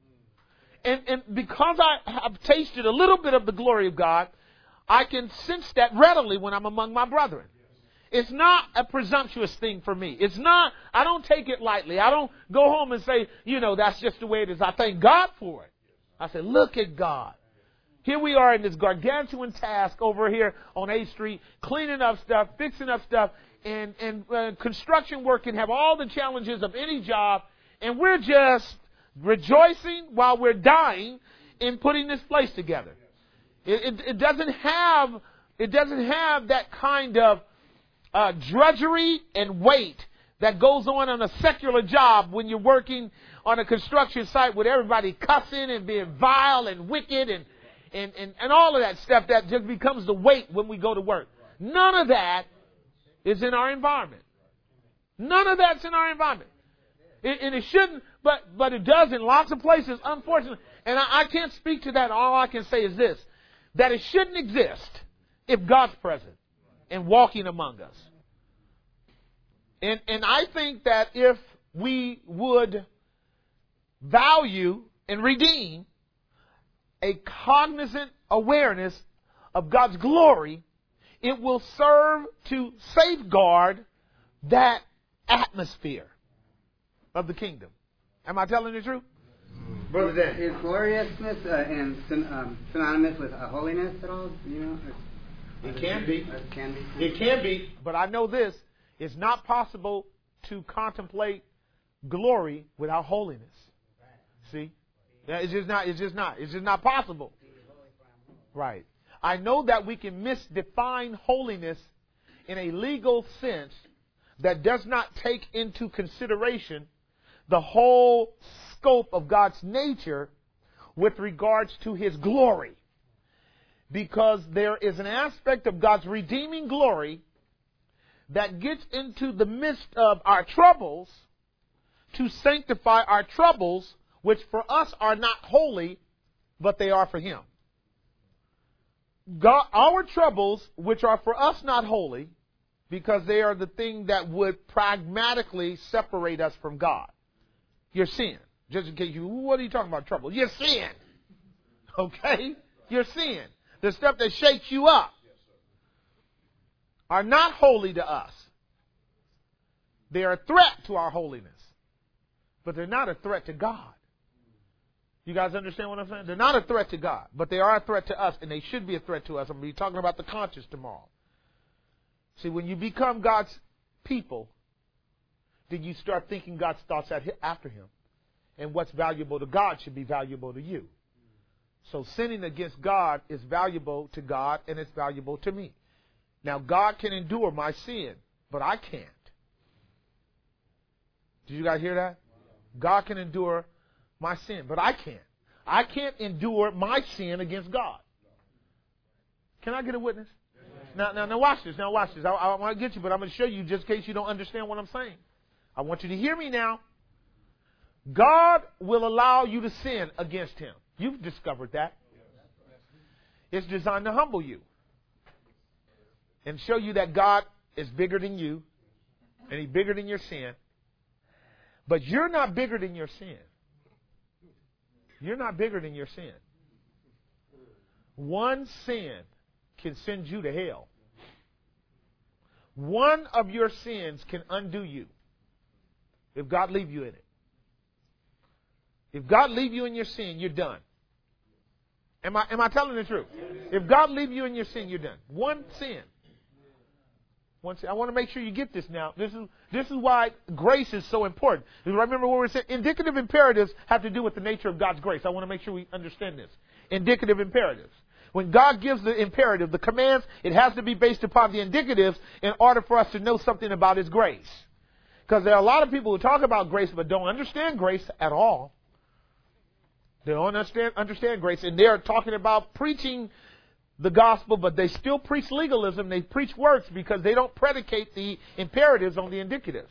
And, and because I have tasted a little bit of the glory of God, I can sense that readily when I'm among my brethren. It's not a presumptuous thing for me. It's not, I don't take it lightly. I don't go home and say, you know, that's just the way it is. I thank God for it. I say, look at God. Here we are in this gargantuan task over here on eighth Street, cleaning up stuff, fixing up stuff, and, and uh, construction work can have all the challenges of any job, and we're just rejoicing while we're dying in putting this place together. It, it, it doesn't have it doesn't have that kind of uh, drudgery and weight that goes on on a secular job when you're working on a construction site with everybody cussing and being vile and wicked and and, and, and all of that stuff that just becomes the weight when we go to work. None of that is in our environment. None of that's in our environment. It, and it shouldn't, but but it does in lots of places, unfortunately. And I, I can't speak to that. All I can say is this, that it shouldn't exist if God's present and walking among us. And and I think that if we would value and redeem a cognizant awareness of God's glory, it will serve to safeguard that atmosphere of the kingdom. Am I telling the truth? Brother Dan. Is gloriousness uh, and syn- um, synonymous with uh, holiness at all? You know, it can be. It can be. It can be. But I know this: it's not possible to contemplate glory without holiness. See, it's just not. It's just not. It's just not possible. Right. I know that we can misdefine holiness in a legal sense that does not take into consideration the whole scope of God's nature with regards to His glory. Because there is an aspect of God's redeeming glory that gets into the midst of our troubles to sanctify our troubles, which for us are not holy, but they are for Him. God, our troubles, which are for us not holy, because they are the thing that would pragmatically separate us from God. Your sin. Just in case you, what are you talking about trouble? Your sin. Okay? Your sin. The stuff that shakes you up are not holy to us. They are a threat to our holiness. But they're not a threat to God. You guys understand what I'm saying? They're not a threat to God, but they are a threat to us, and they should be a threat to us. I'm going to be talking about the conscience tomorrow. See, when you become God's people, then you start thinking God's thoughts after Him. And what's valuable to God should be valuable to you. So sinning against God is valuable to God, and it's valuable to me. Now, God can endure my sin, but I can't. Did you guys hear that? God can endure my sin, but I can't. I can't endure my sin against God. Can I get a witness? Now, now, now watch this. Now watch this. I, I want to get you, but I'm going to show you just in case you don't understand what I'm saying. I want you to hear me now. God will allow you to sin against Him. You've discovered that. It's designed to humble you and show you that God is bigger than you and He's bigger than your sin. But you're not bigger than your sin. You're not bigger than your sin. One sin can send you to hell. One of your sins can undo you if God leave you in it. If God leave you in your sin, you're done. Am I, am I telling the truth? If God leave you in your sin, you're done. One sin. One sin. I want to make sure you get this now. This is, this is why grace is so important. Because remember what we said, indicative imperatives have to do with the nature of God's grace. I want to make sure we understand this. Indicative imperatives. When God gives the imperative, the commands, it has to be based upon the indicatives in order for us to know something about His grace. Because there are a lot of people who talk about grace but don't understand grace at all. They don't understand, understand grace, and they're talking about preaching the gospel, but they still preach legalism. They preach works because they don't predicate the imperatives on the indicatives.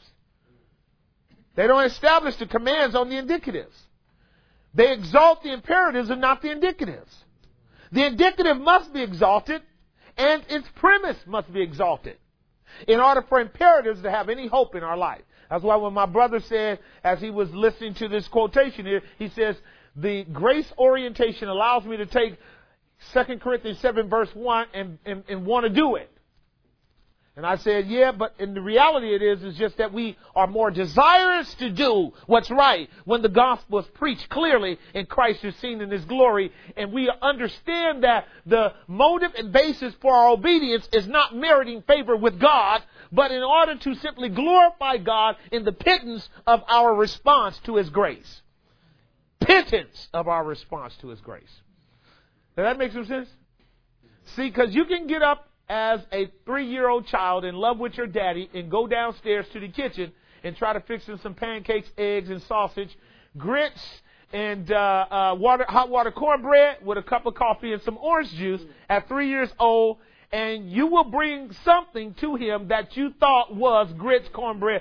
They don't establish the commands on the indicatives. They exalt the imperatives and not the indicatives. The indicative must be exalted, and its premise must be exalted in order for imperatives to have any hope in our life. That's why when my brother said, as he was listening to this quotation here, he says, the grace orientation allows me to take Second Corinthians seven verse one and, and, and want to do it. And I said, yeah, but in the reality it is, is just that we are more desirous to do what's right when the gospel is preached clearly and Christ is seen in His glory. And we understand that the motive and basis for our obedience is not meriting favor with God, but in order to simply glorify God in the pittance of our response to His grace. Pittance of our response to His grace. Does that make some sense? See, because you can get up as a three-year-old child in love with your daddy and go downstairs to the kitchen and try to fix him some pancakes, eggs, and sausage, grits, and uh, uh, water, hot water cornbread with a cup of coffee and some orange juice at three years old, and you will bring something to him that you thought was grits, cornbread,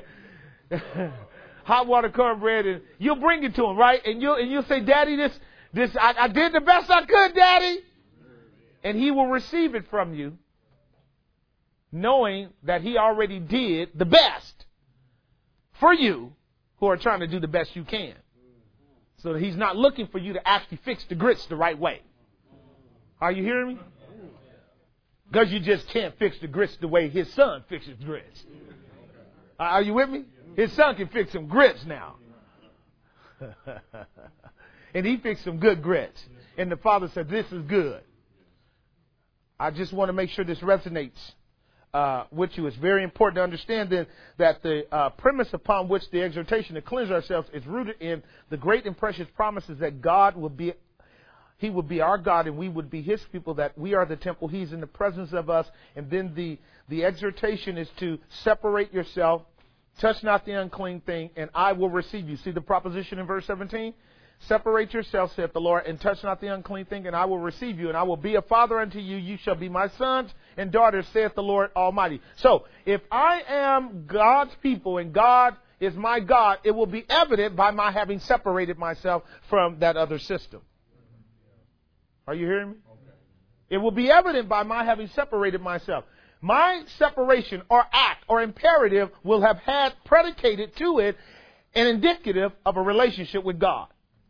hot water cornbread, and you'll bring it to him, right? And you'll and you'll say, "Daddy, this this I, I did the best I could, Daddy," and he will receive it from you, knowing that he already did the best for you, who are trying to do the best you can. So that he's not looking for you to actually fix the grits the right way. Are you hearing me? Because you just can't fix the grits the way his son fixes grits. Are you with me? His son can fix some grits now. And he fixed some good grits. And the father said, this is good. I just want to make sure this resonates uh, with you. It's very important to understand then that the uh, premise upon which the exhortation to cleanse ourselves is rooted in the great and precious promises that God will be, He would be our God and we would be His people, that we are the temple, He's in the presence of us. And then the, the exhortation is to separate yourself, touch not the unclean thing, and I will receive you. See the proposition in verse seventeen? Separate yourself, saith the Lord, and touch not the unclean thing, and I will receive you, and I will be a father unto you. You shall be my sons and daughters, saith the Lord Almighty. So, if I am God's people and God is my God, it will be evident by my having separated myself from that other system. Are you hearing me? It will be evident by my having separated myself. My separation or act or imperative will have had predicated to it an indicative of a relationship with God.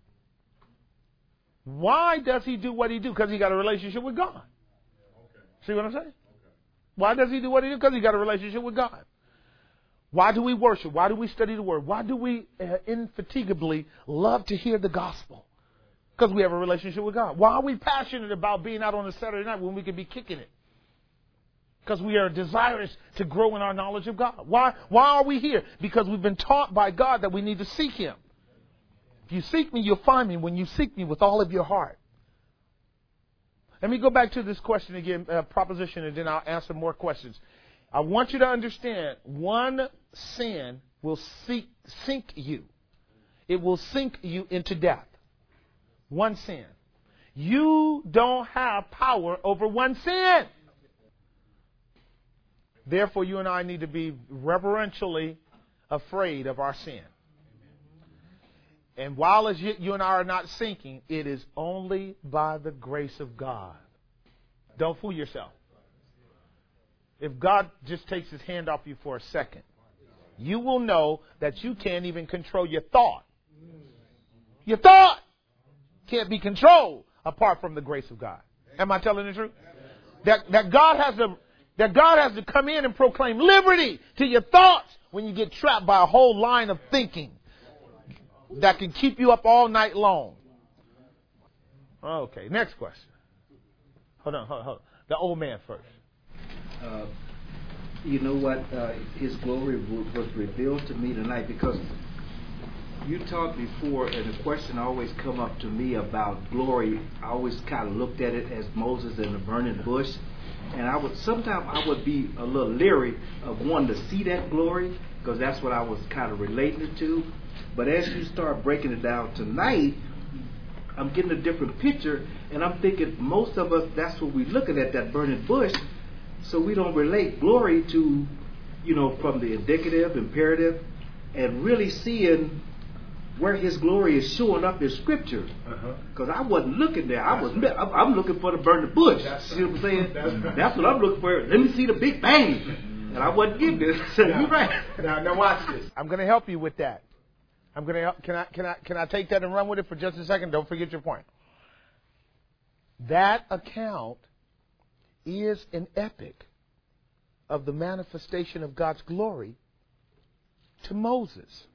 Why does he do what he do? Because he got a relationship with God. See what I'm saying? Why does he do what he do? Because he got a relationship with God. Why do we worship? Why do we study the Word? Why do we uh, infatigably love to hear the gospel? Because we have a relationship with God. Why are we passionate about being out on a Saturday night when we could be kicking it? Because we are desirous to grow in our knowledge of God. Why, why are we here? Because we've been taught by God that we need to seek Him. If you seek me, you'll find me when you seek me with all of your heart. Let me go back to this question again, uh, proposition, and then I'll answer more questions. I want you to understand, one sin will seek, sink you. It will sink you into death. One sin. You don't have power over one sin. Therefore, you and I need to be reverentially afraid of our sin. And while as you, you and I are not sinking, it is only by the grace of God. Don't fool yourself. If God just takes his hand off you for a second, you will know that you can't even control your thought. Your thought can't be controlled apart from the grace of God. Am I telling the truth? That, that God has to, that God has to come in and proclaim liberty to your thoughts when you get trapped by a whole line of thinking that can keep you up all night long. Okay, next question. Hold on, hold on, hold on. The old man first. Uh, you know what? Uh, his glory w- was revealed to me tonight, because you talked before, and the question always come up to me about glory. I always kind of looked at it as Moses in the burning bush, and I would sometimes I would be a little leery of wanting to see that glory, because that's what I was kind of relating it to. But as you start breaking it down tonight, I'm getting a different picture, and I'm thinking most of us, that's what we're looking at, that burning bush. So we don't relate glory to, you know, from the indicative, imperative, and really seeing where his glory is showing up in Scripture. Because uh-huh. I wasn't looking there. I was. I'm, I'm looking for the burning bush. That's See what I'm saying? That's, right. That's what I'm looking for. Let me see the big bang. And I wasn't getting this. So you're right. Now, now watch this. I'm going to help you with that. I'm going to help. Can I, can I, can I take that and run with it for just a second? Don't forget your point. That account is an epic of the manifestation of God's glory to Moses.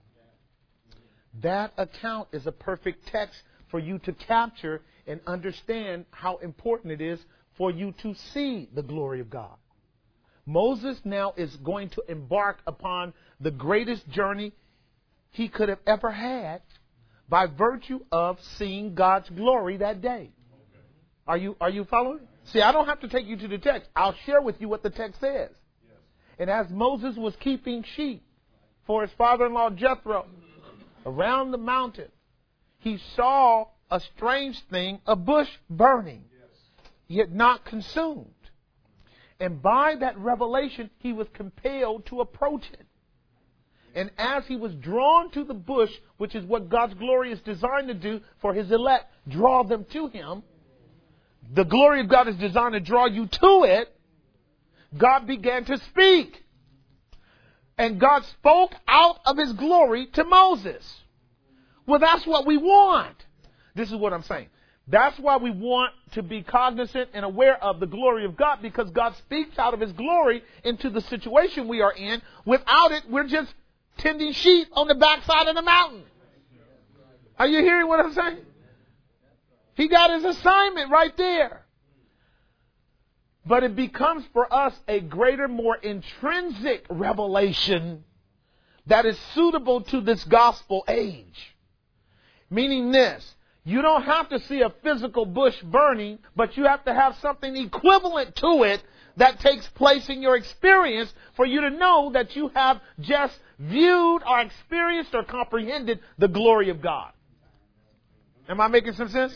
That account is a perfect text for you to capture and understand how important it is for you to see the glory of God. Moses now is going to embark upon the greatest journey he could have ever had by virtue of seeing God's glory that day. Are you, are you following? See, I don't have to take you to the text. I'll share with you what the text says. Yes. And as Moses was keeping sheep for his father-in-law Jethro around the mountain, he saw a strange thing, a bush burning, yes. yet not consumed. And by that revelation, he was compelled to approach it. And as he was drawn to the bush, which is what God's glory is designed to do for his elect, draw them to him. The glory of God is designed to draw you to it. God began to speak. And God spoke out of his glory to Moses. Well, that's what we want. This is what I'm saying. That's why we want to be cognizant and aware of the glory of God, because God speaks out of his glory into the situation we are in. Without it, we're just tending sheep on the backside of the mountain. Are you hearing what I'm saying? He got his assignment right there. But it becomes for us a greater, more intrinsic revelation that is suitable to this gospel age. Meaning this, you don't have to see a physical bush burning, but you have to have something equivalent to it that takes place in your experience for you to know that you have just viewed or experienced or comprehended the glory of God. Am I making some sense?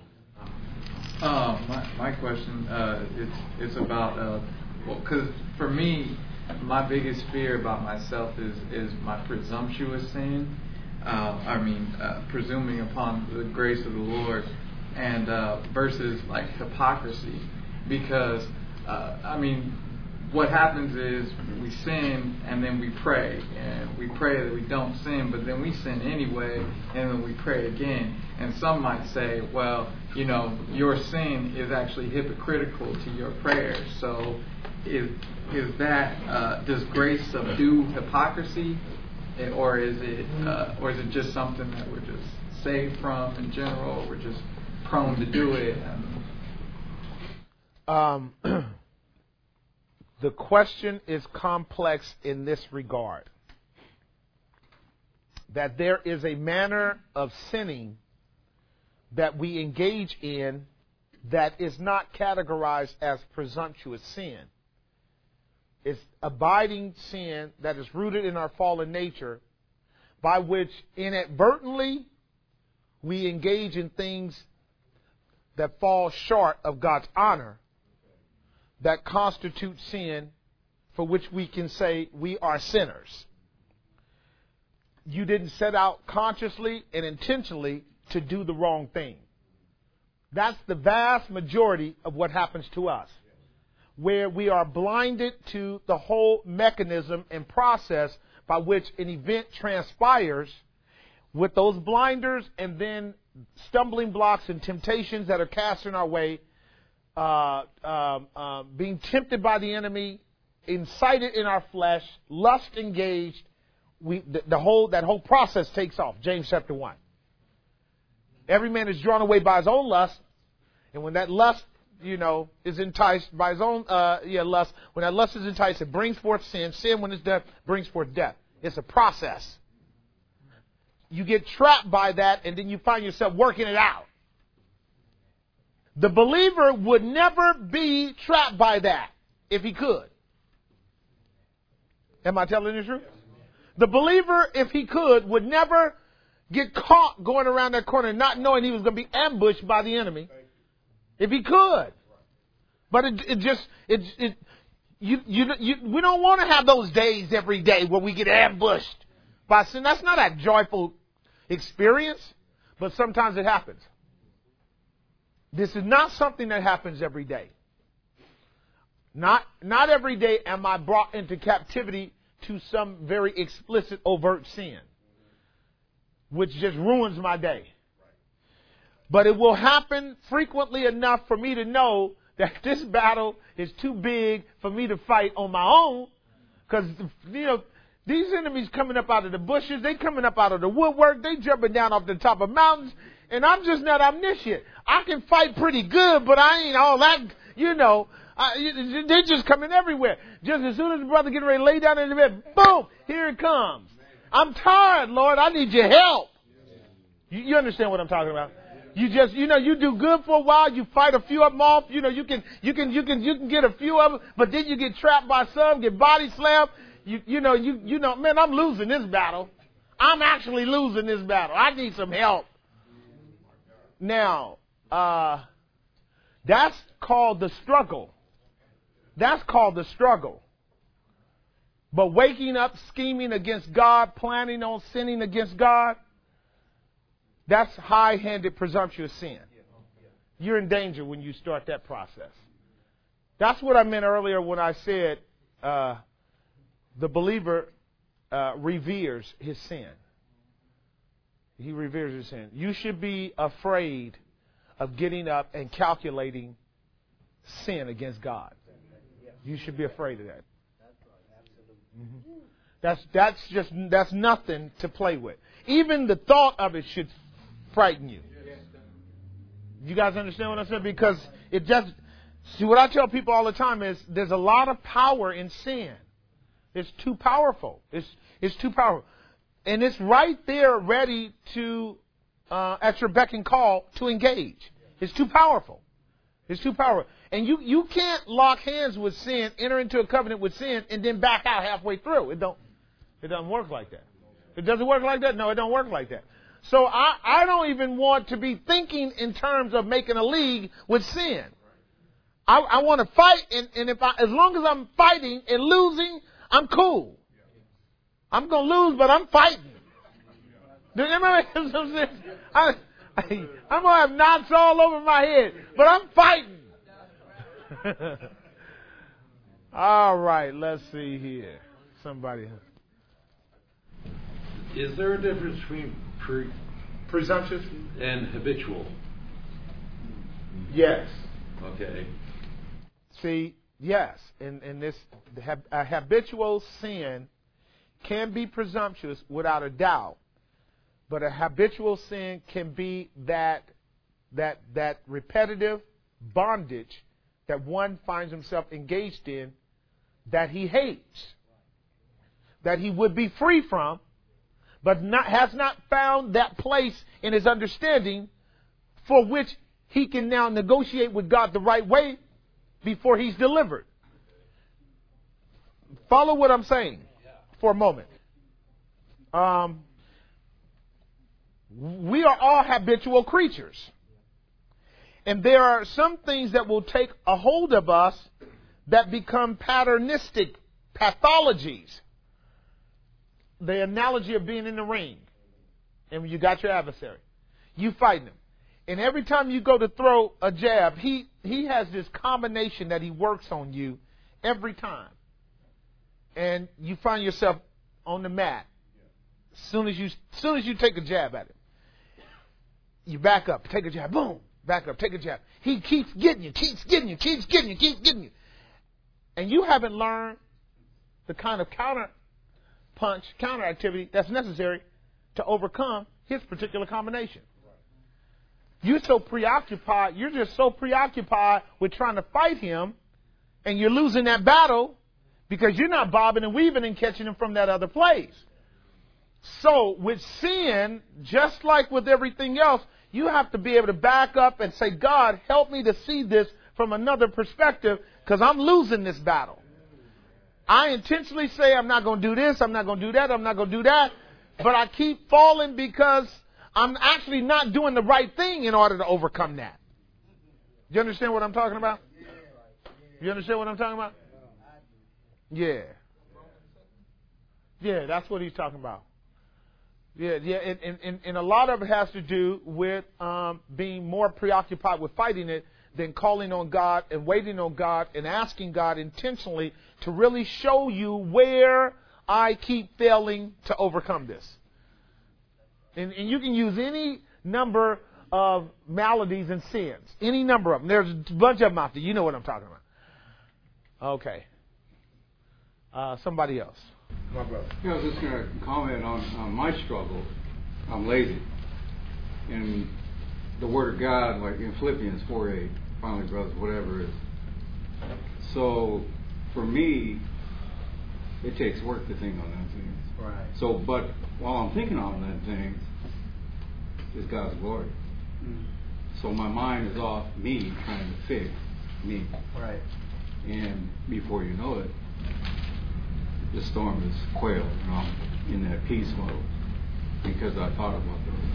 Uh, my, my question uh, it's it's about uh, well, because for me, my biggest fear about myself is is my presumptuous sin. Uh, I mean, uh, presuming upon the grace of the Lord, and uh, versus like hypocrisy, because uh, I mean, what happens is we sin and then we pray, and we pray that we don't sin, but then we sin anyway, and then we pray again. And some might say, well, you know, your sin is actually hypocritical to your prayers. So, is is that uh, does grace subdue hypocrisy, or is it uh, or is it just something that we're just saved from in general? We're just prone to do it. Um. The question is complex in this regard. That there is a manner of sinning that we engage in that is not categorized as presumptuous sin. It's abiding sin that is rooted in our fallen nature, by which inadvertently we engage in things that fall short of God's honor, that constitute sin, for which we can say we are sinners. you didn't set out consciously and intentionally to do the wrong thing. That's the vast majority of what happens to us, where we are blinded to the whole mechanism and process by which an event transpires, with those blinders and then stumbling blocks and temptations that are cast in our way, uh, uh, uh, being tempted by the enemy, incited in our flesh, lust engaged. We the, the whole that whole process takes off. James chapter one. Every man is drawn away by his own lust, and when that lust, you know, is enticed by his own uh, yeah lust, when that lust is enticed, it brings forth sin. Sin, when it's death, brings forth death. It's a process. You get trapped by that, and then you find yourself working it out. The believer would never be trapped by that if he could. Am I telling the truth? The believer, if he could, would never get caught going around that corner not knowing he was going to be ambushed by the enemy. If he could. But it, it just, it, it, you, you, you, we don't want to have those days every day where we get ambushed by sin. That's not a joyful experience, but sometimes it happens. This is not something that happens every day. Not, not every day am I brought into captivity to some very explicit, overt sin, which just ruins my day. But it will happen frequently enough for me to know that this battle is too big for me to fight on my own. Because, you know, these enemies coming up out of the bushes, they coming up out of the woodwork, they jumping down off the top of mountains, and I'm just not omniscient. I can fight pretty good, but I ain't all that, you know. I, they're just coming everywhere. Just as soon as the brother getting ready to lay down in the bed, boom, here it comes. I'm tired, Lord. I need your help. You, you understand what I'm talking about? You just, you know, you do good for a while. You fight a few of them off. You know, you can, you can, you can, you can get a few of them, but then you get trapped by some, get body slammed. You, you know, you, you know, man, I'm losing this battle. I'm actually losing this battle. I need some help. Now, uh, that's called the struggle. That's called the struggle. But waking up, scheming against God, planning on sinning against God, that's high-handed, presumptuous sin. You're in danger when you start that process. That's what I meant earlier when I said uh, the believer uh, reveres his sin. He reveres his sin. You should be afraid of getting up and calculating sin against God. You should be afraid of that. Mm-hmm. That's that's just that's nothing to play with. Even the thought of it should frighten you. You guys understand what I said? Because it just see what I tell people all the time is there's a lot of power in sin. It's too powerful. It's it's too powerful, and it's right there, ready to uh, at your beck and call to engage. It's too powerful. It's too powerful. And you, you can't lock hands with sin, enter into a covenant with sin, and then back out halfway through. It don't, it doesn't work like that. It doesn't work like that? No, it don't work like that. So I, I don't even want to be thinking in terms of making a league with sin. I, I want to fight, and, and if I, as long as I'm fighting and losing, I'm cool. I'm going to lose, but I'm fighting. Do you remember what I'm saying? I, I, I'm going to have knots all over my head, but I'm fighting. All right, let's see here. Somebody. Is there a difference between pre- presumptuous and habitual? Yes. Okay. See, yes. And, and this a habitual sin can be presumptuous without a doubt. But a habitual sin can be that that that repetitive bondage that one finds himself engaged in that he hates, that he would be free from, but not, has not found that place in his understanding for which he can now negotiate with God the right way before he's delivered. Follow what I'm saying for a moment. Um, we are all habitual creatures. And there are some things that will take a hold of us that become patternistic pathologies. the analogy of being in the ring. And you got your adversary. You fighting him. And every time you go to throw a jab, he, he has this combination that he works on you every time. And you find yourself on the mat. As soon as you, as soon as you take a jab at him, you back up, take a jab, boom, back up, take a jab. He keeps getting you, keeps getting you, keeps getting you, keeps getting you. And you haven't learned the kind of counter punch, counter activity that's necessary to overcome his particular combination. You're so preoccupied, you're just so preoccupied with trying to fight him, and you're losing that battle because you're not bobbing and weaving and catching him from that other place. So with sin, just like with everything else, you have to be able to back up and say, God, help me to see this from another perspective because I'm losing this battle. I intentionally say I'm not going to do this, I'm not going to do that, I'm not going to do that, but I keep falling because I'm actually not doing the right thing in order to overcome that. Do you understand what I'm talking about? You understand what I'm talking about? Yeah. Yeah, that's what he's talking about. Yeah, yeah, and, and, and a lot of it has to do with um, being more preoccupied with fighting it than calling on God and waiting on God and asking God intentionally to really show you where I keep failing to overcome this. And, and you can use any number of maladies and sins, any number of them. There's a bunch of them out there. You know what I'm talking about. Okay. Uh, somebody else. My brother. Yeah, I was just going to comment on, on my struggle. I'm lazy. And the Word of God, like in Philippians four eight, finally, brothers, whatever it is. So, for me, it takes work to think on them things. Right. So, but while I'm thinking on that thing, is God's glory. Mm. So my mind is off me trying to fix me. Right. And before you know it, the storm is quailed, you know, in that peace mode, because I thought about those.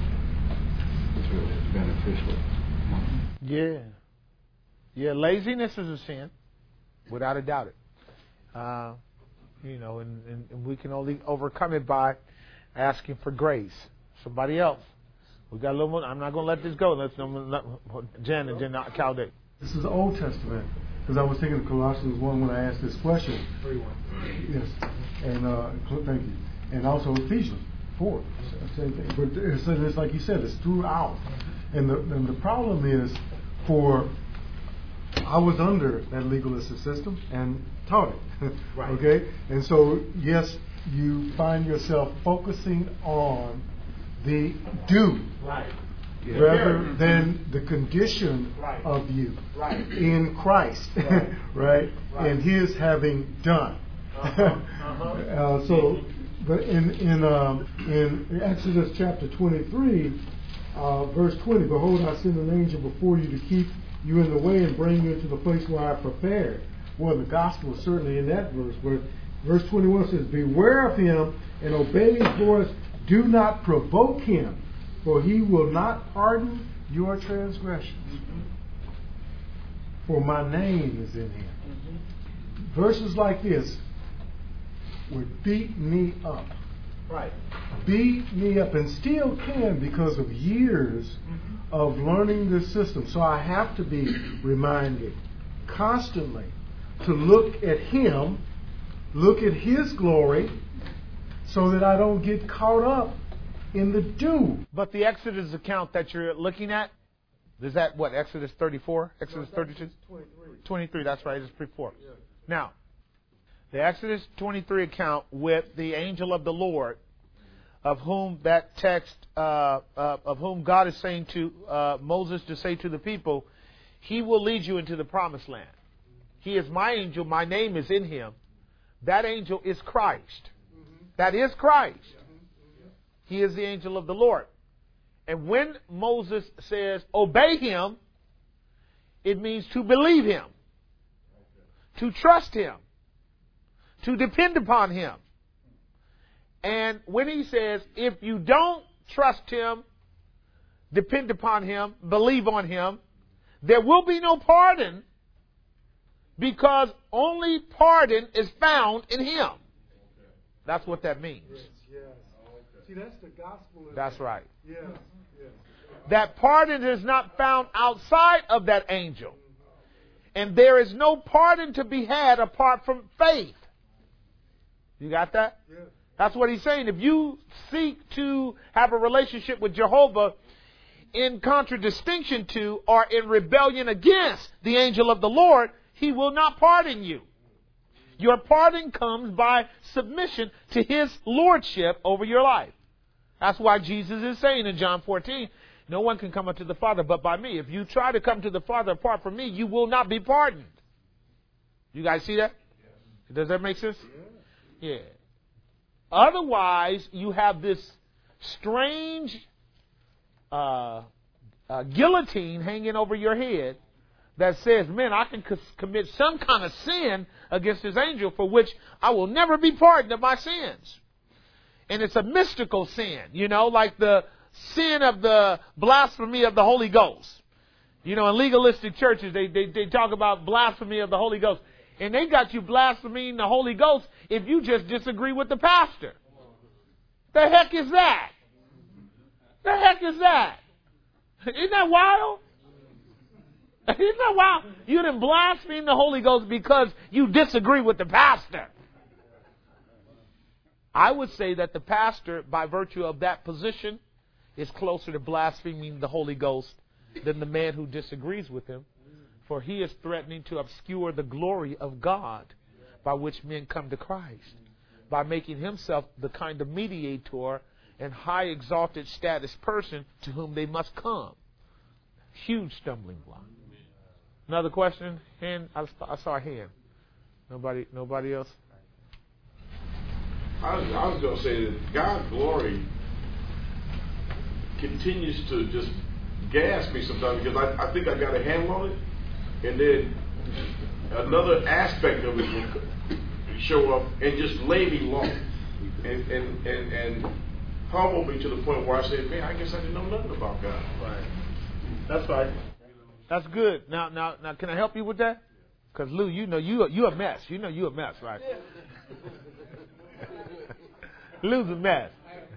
It's really beneficial. Yeah. Yeah, laziness is a sin, without a doubt. It. Uh, you know, and, and, and we can only overcome it by asking for grace. Somebody else. We got a little more. I'm not going to let this go. Let's let Jen and Jen Calday. This is the Old Testament. Because I was thinking of Colossians one when I asked this question. Yes. And uh, thank you. And also Ephesians four. Same thing. But it's, it's like you said, it's throughout. And the, and the problem is for, I was under that legalistic system and taught it. Right. Okay? And so, yes, you find yourself focusing on the do. Right. Yeah. Rather than the condition right. of you right. in Christ, right. right? right? And His having done. Uh-huh. Uh-huh. uh, so, but in in um, in Exodus chapter twenty-three, uh, verse twenty, behold, I send an angel before you to keep you in the way and bring you into the place where I prepared. Well, the gospel is certainly in that verse, but verse twenty-one says, beware of him and obey his voice. Do not provoke him, for he will not pardon your transgressions. Mm-hmm. For my name is in him. Mm-hmm. Verses like this would beat me up. Right. Beat me up, and still can because of years mm-hmm. of learning this system. So I have to be reminded constantly to look at him, look at his glory, so that I don't get caught up in the do. But the Exodus account that you're looking at, is that what, Exodus thirty-four? Exodus thirty-two? twenty-three. twenty-three, that's right, it's before. Yeah. Now, the Exodus twenty-three account with the angel of the Lord, of whom that text, uh, uh, of whom God is saying to uh, Moses to say to the people, he will lead you into the promised land. He is my angel, my name is in him. That angel is Christ. That is Christ. He is the angel of the Lord. And when Moses says, obey him, it means to believe him, to trust him, to depend upon him. And when he says, if you don't trust him, depend upon him, believe on him, there will be no pardon, because only pardon is found in him. That's what that means. Yes, yes. See, that's the gospel. That's right. Yes, yes. That pardon is not found outside of that angel. And there is no pardon to be had apart from faith. You got that? Yes. That's what he's saying. If you seek to have a relationship with Jehovah in contradistinction to or in rebellion against the angel of the Lord, he will not pardon you. Your pardon comes by submission to his lordship over your life. That's why Jesus is saying in John fourteen, no one can come unto the Father but by me. If you try to come to the Father apart from me, you will not be pardoned. You guys see that? Does that make sense? Yeah. Otherwise, you have this strange uh, uh, guillotine hanging over your head that says, man, I can c- commit some kind of sin against this angel for which I will never be pardoned of my sins. And it's a mystical sin, you know, like the sin of the blasphemy of the Holy Ghost. You know, in legalistic churches, they, they, they talk about blasphemy of the Holy Ghost. And they got you blaspheming the Holy Ghost if you just disagree with the pastor. The heck is that? The heck is that? Isn't that wild? Isn't that wild? You didn't blaspheme the Holy Ghost because you disagree with the pastor. I would say that the pastor, by virtue of that position, is closer to blaspheming the Holy Ghost than the man who disagrees with him. For he is threatening to obscure the glory of God by which men come to Christ, by making himself the kind of mediator and high exalted status person to whom they must come. Huge stumbling block. Another question? Hand? I saw a hand. Nobody? Nobody else? I was, I was going to say that God's glory continues to just gas me sometimes because I, I think I got a handle on it. And then another aspect of it will show up and just lay me low and, and, and, and humble me to the point where I say, man, I guess I didn't know nothing about God. Right. That's right. That's good. Now, now, now, can I help you with that? Because Lou, you know you you a mess. You know you a mess, right? Lou's a mess.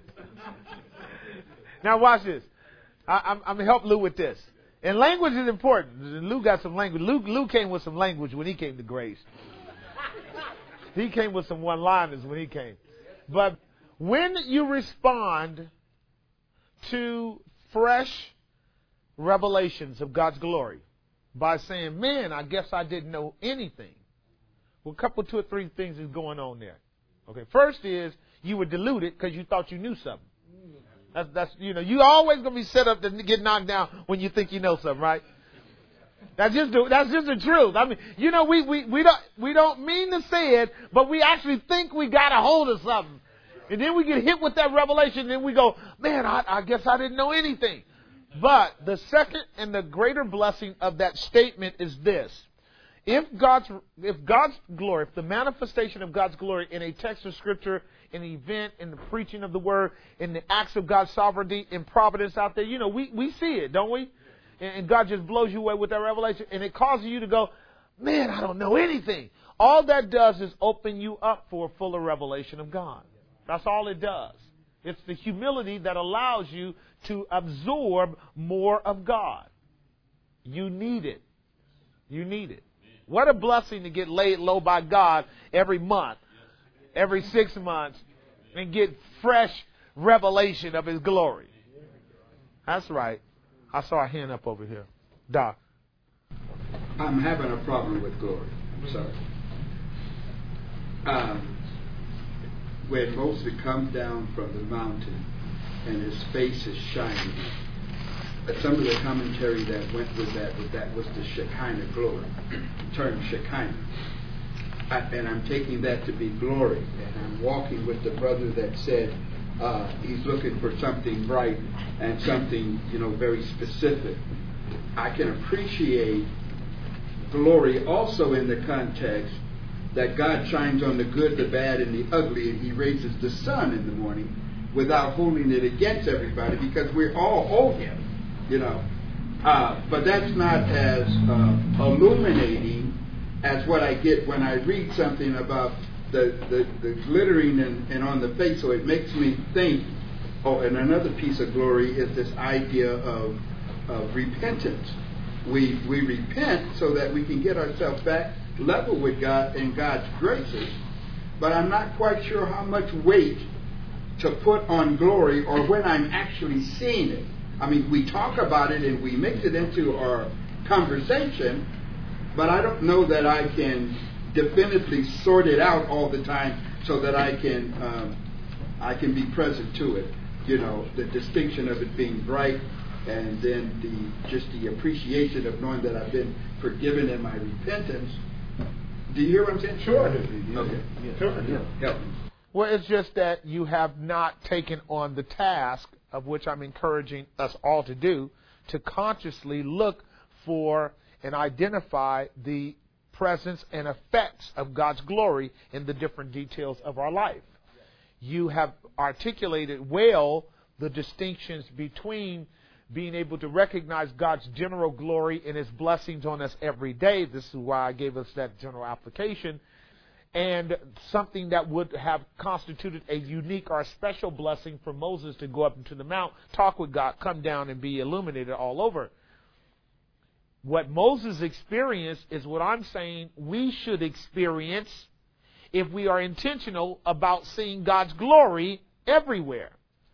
Now watch this. I, I'm, I'm gonna help Lou with this. And language is important. Lou got some language. Lou, Lou came with some language when he came to Grace. He came with some one-liners when he came. But when you respond to fresh revelations of God's glory by saying, man, I guess I didn't know anything. Well, a couple, two or three things is going on there. Okay. First is you were deluded because you thought you knew something. That's, that's, you know, you always going to be set up to get knocked down when you think you know something, right? That's just the, that's just the truth. I mean, you know, we, we, we don't, we don't mean to say it, but we actually think we got a hold of something. And then we get hit with that revelation and then we go, man, I, I guess I didn't know anything. But the second and the greater blessing of that statement is this. If God's, if God's glory, if the manifestation of God's glory in a text of Scripture, in an event, in the preaching of the Word, in the acts of God's sovereignty and providence out there, you know, we, we see it, don't we? And, and God just blows you away with that revelation, and it causes you to go, man, I don't know anything. All that does is open you up for a fuller revelation of God. That's all it does. It's the humility that allows you to absorb more of God. You need it. You need it. What a blessing to get laid low by God every month, every six months, and get fresh revelation of His glory. That's right. I saw a hand up over here. Doc. I'm having a problem with glory. I'm sorry. Um, when Moses comes down from the mountain and his face is shining, but some of the commentary that went with that was that was the Shekinah glory, the term Shekinah. I, and I'm taking that to be glory. And I'm walking with the brother that said uh, he's looking for something bright and something, you know, very specific. I can appreciate glory also in the context that God shines on the good, the bad, and the ugly, and He raises the sun in the morning without holding it against everybody because we all owe Him. You know, uh, but that's not as uh, illuminating as what I get when I read something about the, the, the glittering and, and on the face. So it makes me think, oh, and another piece of glory is this idea of, of repentance. We, we repent so that we can get ourselves back level with God and God's graces, but I'm not quite sure how much weight to put on glory or when I'm actually seeing it. I mean, we talk about it and we mix it into our conversation, but I don't know that I can definitively sort it out all the time so that I can um, I can be present to it. You know, the distinction of it being bright, and then the just the appreciation of knowing that I've been forgiven in my repentance. Do you hear what I'm saying? Sure. Okay. Yeah. Sure. Yeah. Help me. Well, it's just that you have not taken on the task, of which I'm encouraging us all to do, to consciously look for and identify the presence and effects of God's glory in the different details of our life. You have articulated well the distinctions between being able to recognize God's general glory and His blessings on us every day. This is why I gave us that general application. And something that would have constituted a unique or special blessing for Moses to go up into the mount, talk with God, come down and be illuminated all over. What Moses experienced is what I'm saying we should experience if we are intentional about seeing God's glory everywhere.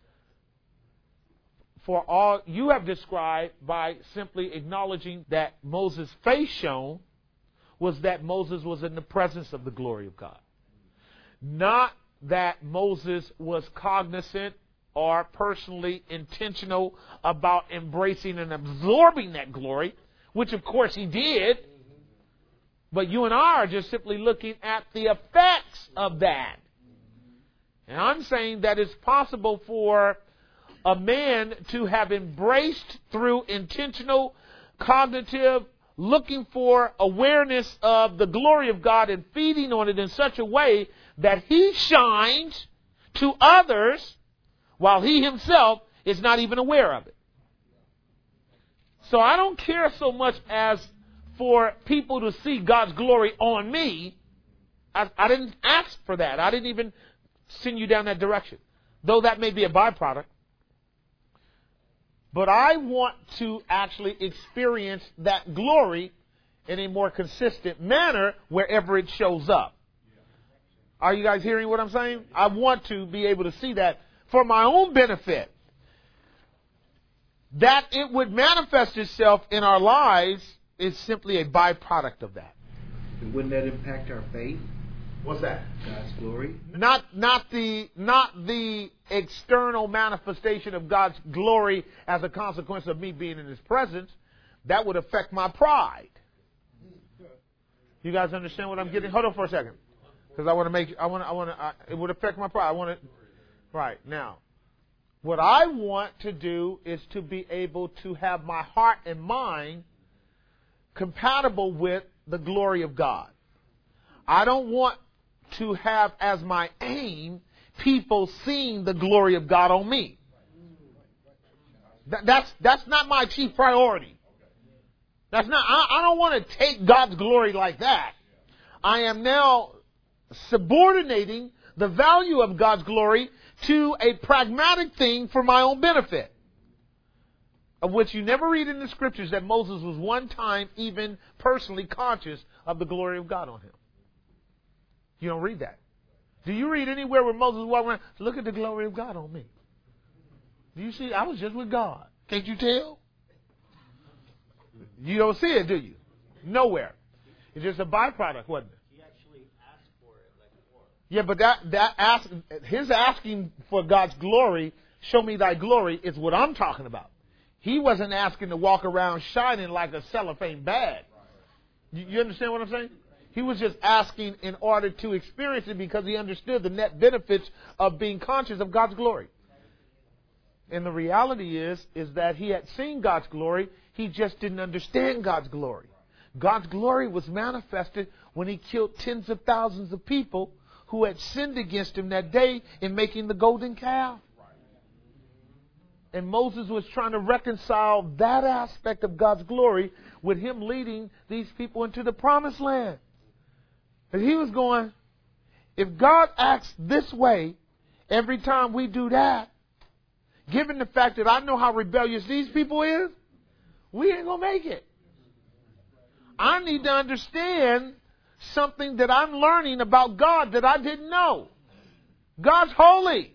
For all you have described by simply acknowledging that Moses' face shone was that Moses was in the presence of the glory of God. Not that Moses was cognizant or personally intentional about embracing and absorbing that glory, which of course he did. But you and I are just simply looking at the effects of that. And I'm saying that it's possible for a man to have embraced through intentional, cognitive, looking for awareness of the glory of God and feeding on it in such a way that he shines to others while he himself is not even aware of it. So I don't care so much as for people to see God's glory on me. I, I didn't ask for that. I didn't even send you down that direction, though that may be a byproduct. But I want to actually experience that glory in a more consistent manner wherever it shows up. Are you guys hearing what I'm saying? I want to be able to see that for my own benefit. That it would manifest itself in our lives is simply a byproduct of that. And wouldn't that impact our faith? What's that? God's glory. Not not the not the external manifestation of God's glory as a consequence of me being in His presence. That would affect my pride. You guys understand what I'm getting? Hold on for a second, because I want to make I want I want to. Uh, it would affect my pride. I want to. Right now, what I want to do is to be able to have my heart and mind compatible with the glory of God. I don't want to have as my aim people seeing the glory of God on me. That, that's that's not my chief priority. That's not. I, I don't want to take God's glory like that. I am now subordinating the value of God's glory to a pragmatic thing for my own benefit, of which you never read in the scriptures that Moses was one time even personally conscious of the glory of God on him. You don't read that. Do you read anywhere where Moses walked around, look at the glory of God on me? Do you see? I was just with God. Can't you tell? You don't see it, do you? Nowhere. It's just a byproduct, wasn't it? He actually asked for it like before. Yeah, but that that ask, his asking for God's glory, show me thy glory, is what I'm talking about. He wasn't asking to walk around shining like a cellophane bag. You, you understand what I'm saying? He was just asking in order to experience it because he understood the net benefits of being conscious of God's glory. And the reality is, is that he had seen God's glory. He just didn't understand God's glory. God's glory was manifested when he killed tens of thousands of people who had sinned against him that day in making the golden calf. And Moses was trying to reconcile that aspect of God's glory with him leading these people into the promised land. And he was going, if God acts this way every time we do that, given the fact that I know how rebellious these people is, we ain't going to make it. I need to understand something that I'm learning about God that I didn't know. God's holy.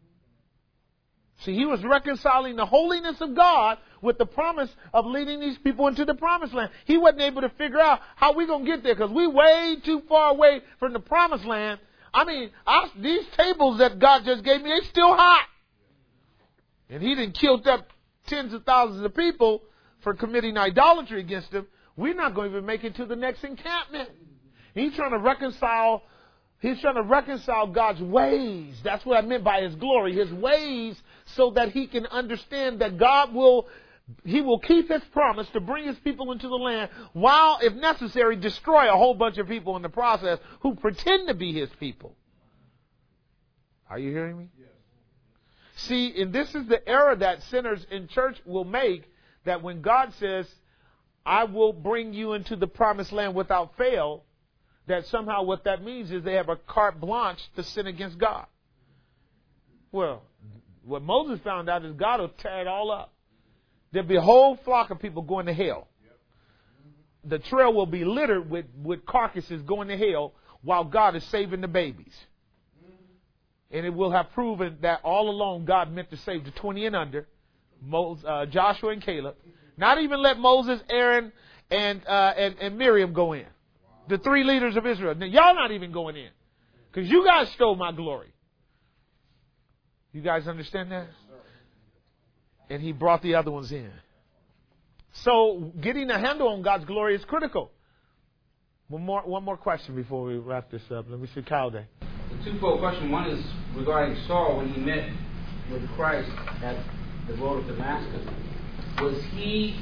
See, he was reconciling the holiness of God with the promise of leading these people into the promised land. He wasn't able to figure out how we going to get there because we way too far away from the promised land. I mean, I, these tables that God just gave me, they still hot. And he done killed up tens of thousands of people for committing idolatry against him. We're not going to even make it to the next encampment. He's trying to reconcile, he's trying to reconcile God's ways. That's what I meant by his glory, his ways, so that he can understand that God will, he will keep his promise to bring his people into the land while, if necessary, destroy a whole bunch of people in the process who pretend to be his people. Are you hearing me? Yes. See, and this is the error that sinners in church will make, that when God says, I will bring you into the promised land without fail, that somehow what that means is they have a carte blanche to sin against God. Well, what Moses found out is God will tear it all up. There'll be a whole flock of people going to hell. The trail will be littered with, with carcasses going to hell while God is saving the babies. And it will have proven that all along God meant to save the twenty and under, Moses, uh, Joshua and Caleb. Not even let Moses, Aaron, and, uh, and, and Miriam go in. The three leaders of Israel. Now, y'all not even going in. Because you guys stole my glory. You guys understand that? And he brought the other ones in. So getting a handle on God's glory is critical. One more, one more question before we wrap this up. Let me see, Kyle Day. The twofold question. One is regarding Saul when he met with Christ at the road of Damascus. Was he,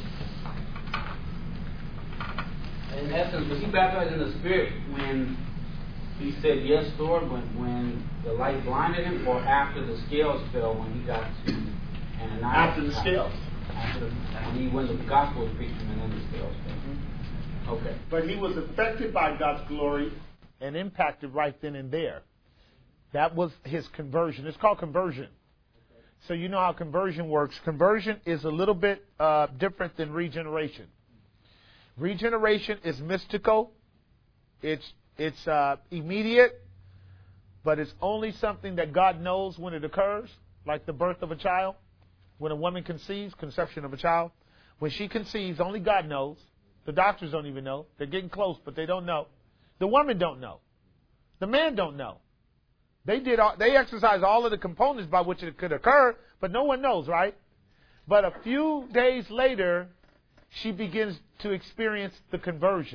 in essence, was he baptized in the Spirit when he said, yes, Lord, when, when the light blinded him, or after the scales fell when he got to Ananias? After the scales. After the, when he went to the gospel was preached and then the scales fell. Mm-hmm. Okay. But he was affected by God's glory and impacted right then and there. That was his conversion. It's called conversion. So you know how conversion works. Conversion is a little bit uh, different than regeneration. Regeneration is mystical. It's it's uh, immediate, but it's only something that God knows when it occurs, like the birth of a child. When a woman conceives, conception of a child. When she conceives, only God knows. The doctors don't even know. They're getting close, but they don't know. The woman don't know. The man don't know. They did. All, they exercised all of the components by which it could occur, but no one knows, right? But a few days later, she begins to experience the conversion.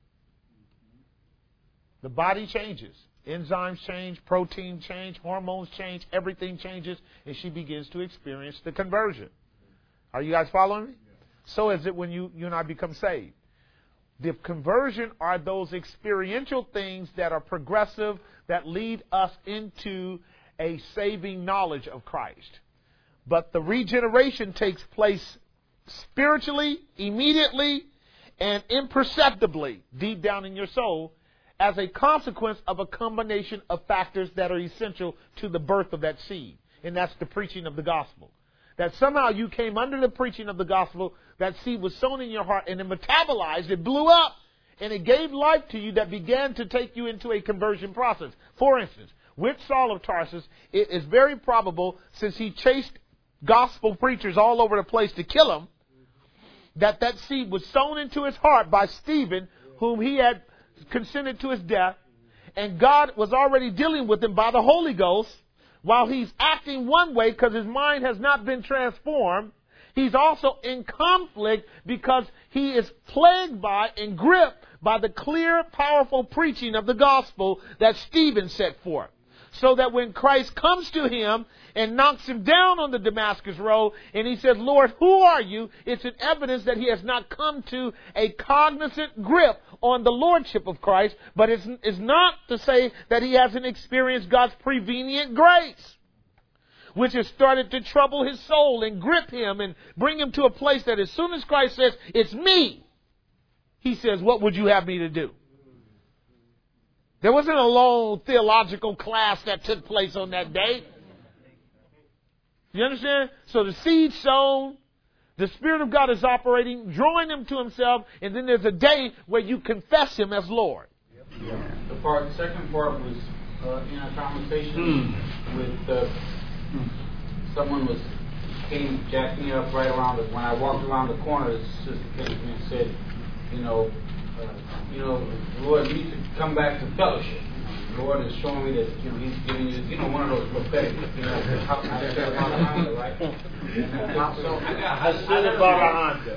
The body changes. Enzymes change, protein change, hormones change, everything changes, and she begins to experience the conversion. Are you guys following me? So is it when you, you and I become saved. The conversion are those experiential things that are progressive, that lead us into a saving knowledge of Christ. But the regeneration takes place spiritually, immediately, and imperceptibly deep down in your soul as a consequence of a combination of factors that are essential to the birth of that seed. And that's the preaching of the gospel. That somehow you came under the preaching of the gospel, that seed was sown in your heart and it metabolized, it blew up, and it gave life to you that began to take you into a conversion process. For instance, with Saul of Tarsus, it is very probable, since he chased gospel preachers all over the place to kill him, that that seed was sown into his heart by Stephen, whom he had consented to his death, and God was already dealing with him by the Holy Ghost. While he's acting one way because his mind has not been transformed, he's also in conflict because he is plagued by and gripped by the clear, powerful preaching of the gospel that Stephen set forth. So that when Christ comes to him and knocks him down on the Damascus road and he says, Lord, who are you? It's an evidence that he has not come to a cognizant grip on the lordship of Christ, but it's, it's not to say that he hasn't experienced God's prevenient grace, which has started to trouble his soul and grip him and bring him to a place that as soon as Christ says, it's me, he says, what would you have me to do? There wasn't a long theological class that took place on that day. You understand? So the seed sown, the Spirit of God is operating, drawing them to Himself, and then there's a day where you confess Him as Lord. Yeah. The part, the second part was uh, in a conversation mm. with uh, mm. someone was came jacked me up right around the, when I walked around the corner. The sister came to me and said, you know, uh, you know, Lord, you need to come back to fellowship. The Lord is showing me that, you know, He's giving you, you know, one of those prophetic, you know, how I said about a Honda, right? So I got, I should have bought a Honda.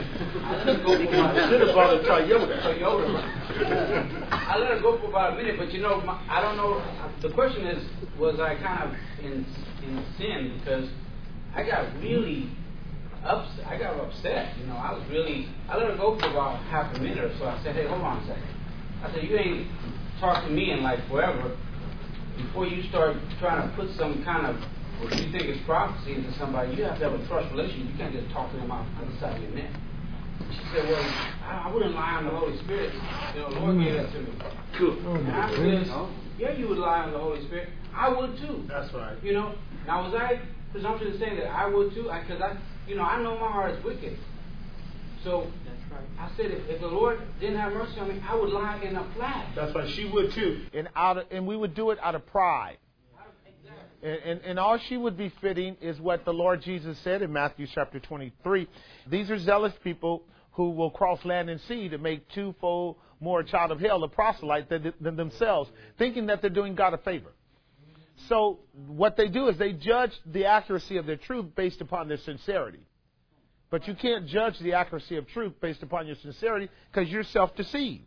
I should have bought a Toyota. Toyota. I let her go for about a minute, but you know, my, I don't know. The question is, was I kind of in in sin because I got really upset. I got upset. You know, I was really. I let her go for about half a minute or so. I said, "Hey, hold on a second." I said, "You ain't talked to me in like forever. Before you start trying to put some kind of what you think is prophecy into somebody, you have to have a trust relationship. You can't just talk to them out on the side of your neck." She said, "Well, I, I wouldn't lie on the Holy Spirit. You know, the Lord gave that to me." Cool. And I said, "Yeah, you would lie on the Holy Spirit. I would too." That's right. You know. Now, was I presumptuous in saying that I would too? Because I, I, you know, I know my heart is wicked. So that's right. I said, if, if the Lord didn't have mercy on me, I would lie in a flash. That's right. She would too, and out of, and we would do it out of pride. Exactly. And, and and all she would be fitting is what the Lord Jesus said in Matthew chapter twenty-three. These are zealous people who will cross land and sea to make twofold more a child of hell, a proselyte, than, than themselves, thinking that they're doing God a favor. So what they do is they judge the accuracy of their truth based upon their sincerity. But you can't judge the accuracy of truth based upon your sincerity because you're self-deceived.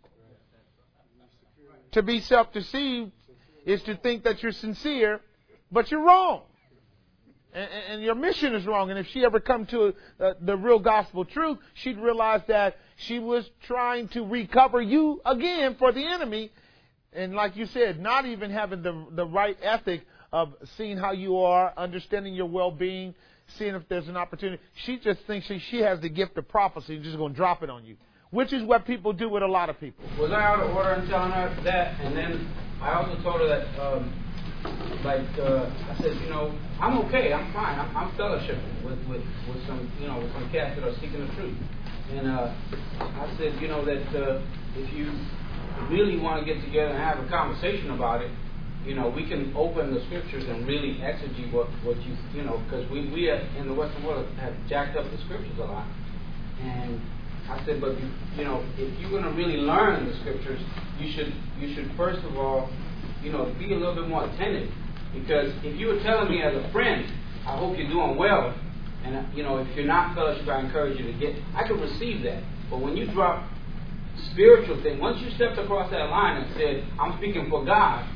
To be self-deceived is to think that you're sincere, but you're wrong. And, and your mission is wrong. And if she ever come to uh, the real gospel truth, she'd realize that she was trying to recover you again for the enemy. And like you said, not even having the the right ethic of seeing how you are, understanding your well-being, seeing if there's an opportunity. She just thinks she, she has the gift of prophecy and just going to drop it on you, which is what people do with a lot of people. Was I out of order in telling her that? And then I also told her that, um, like, uh, I said, you know, I'm okay, I'm fine, I'm, I'm fellowshipping with, with, with some, you know, with some cats that are seeking the truth. And uh, I said, you know, that uh, if you really want to get together and have a conversation about it, you know, we can open the scriptures and really exegete what, what you, you know, because we, we in the Western world have jacked up the scriptures a lot. And I said, but, you, you know, if you're going to really learn the scriptures, you should, you should first of all, you know, be a little bit more attentive. Because if you were telling me as a friend, I hope you're doing well, and, you know, if you're not fellowship, I encourage you to get, I could receive that. But when you drop spiritual thing, once you stepped across that line and said, I'm speaking for God,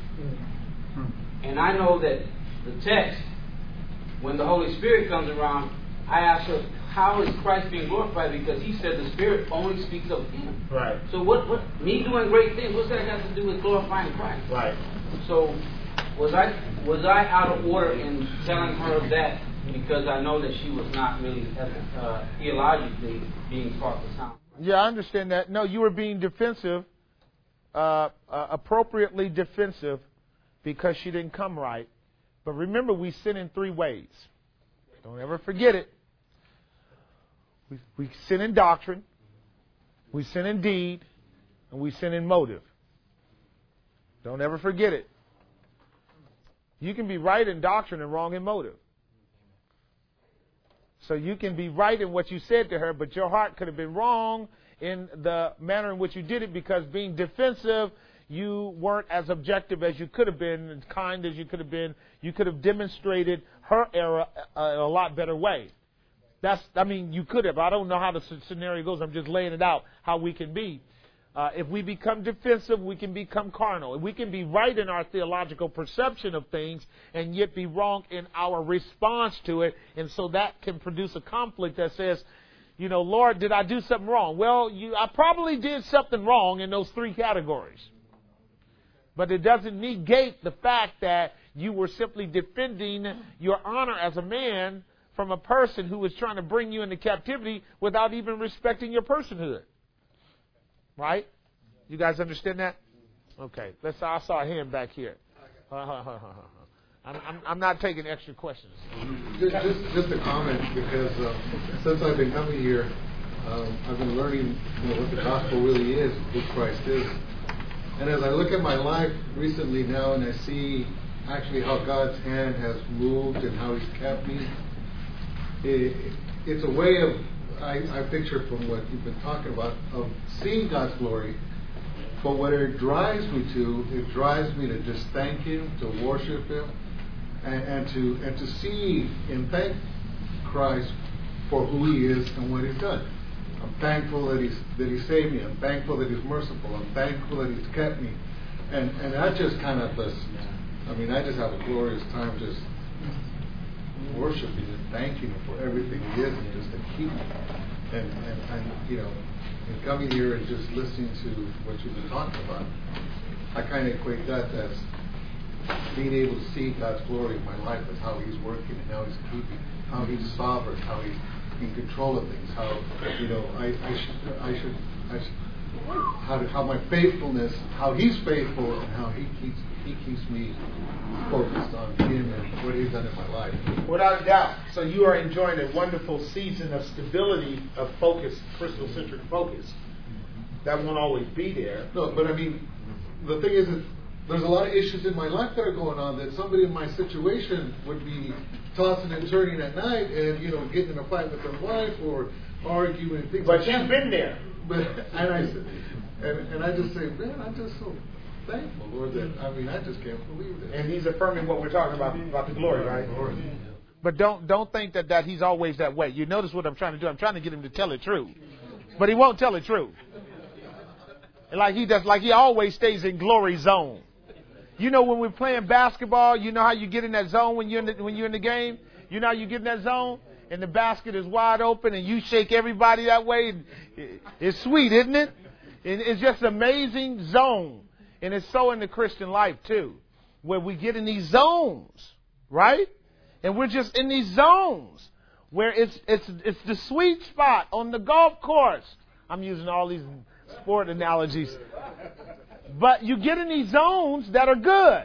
and I know that the text, when the Holy Spirit comes around, I ask her, how is Christ being glorified? Because He said the Spirit only speaks of Him. Right. So what, what me doing great things, what's that got to do with glorifying Christ? Right. So was I was I out of order in telling her that because I know that she was not really uh, theologically being taught the sound? Yeah, I understand that. No, you were being defensive, uh, uh, appropriately defensive, because she didn't come right. But remember, we sin in three ways. Don't ever forget it. We, we sin in doctrine, we sin in deed, and we sin in motive. Don't ever forget it. You can be right in doctrine and wrong in motive. So you can be right in what you said to her, but your heart could have been wrong in the manner in which you did it, because being defensive, you weren't as objective as you could have been, as kind as you could have been. You could have demonstrated her error in a lot better way. That's, I mean, you could have. I don't know how the scenario goes. I'm just laying it out how we can be. Uh, if we become defensive, we can become carnal. If we can be right in our theological perception of things and yet be wrong in our response to it. And so that can produce a conflict that says, you know, Lord, did I do something wrong? Well, you, I probably did something wrong in those three categories. But it doesn't negate the fact that you were simply defending your honor as a man from a person who was trying to bring you into captivity without even respecting your personhood. Right? You guys understand that? Okay. Let's. I saw a hand back here. I'm, I'm, I'm not taking extra questions. Just, just, just a comment, because uh, since I've been coming here, um, I've been learning, you know, what the gospel really is, who Christ is. And as I look at my life recently now, and I see actually how God's hand has moved and how He's kept me, it, it's a way of, I, I picture from what you've been talking about, of seeing God's glory. But what it drives me to, it drives me to just thank Him, to worship Him, and, and to and to see and thank Christ for who He is and what He's done. I'm thankful that He's that He saved me. I'm thankful that He's merciful. I'm thankful that He's kept me. And and I just kind of just, I mean, I just have a glorious time just worshiping and thanking Him for everything He is and just to keep me. And and, and you know. And coming here and just listening to what you've been talking about, I kind of equate that as being able to see God's glory in my life, as how He's working and how He's keeping, how He's sovereign, how He's in control of things, how, you know, I, I should, I should, I should how, how my faithfulness, how He's faithful, and how He keeps He keeps me focused on Him and what He's done in my life. Without a doubt. So you are enjoying a wonderful season of stability, of focus, Christocentric focus. That won't always be there. No, but I mean, the thing is that there's a lot of issues in my life that are going on that somebody in my situation would be tossing and turning at night and, you know, getting in a fight with their wife or arguing and things but like that. But you've been there. But, and, I, and, and I just say, man, I'm just so thankful, Lord, that, I mean, I just can't believe this. And He's affirming what we're talking about, about the glory, right? Glory. But don't don't think that, that He's always that way. You notice what I'm trying to do? I'm trying to get Him to tell the truth. But He won't tell the truth. Like He does, like He always stays in glory zone. You know, when we're playing basketball, you know how you get in that zone when you're in the, when you're in the game? You know how you get in that zone? And the basket is wide open and you shake everybody that way. It's sweet, isn't it? It's just an amazing zone. And it's so in the Christian life, too, where we get in these zones, right? And we're just in these zones where it's it's it's the sweet spot on the golf course. I'm using all these sport analogies. But you get in these zones that are good.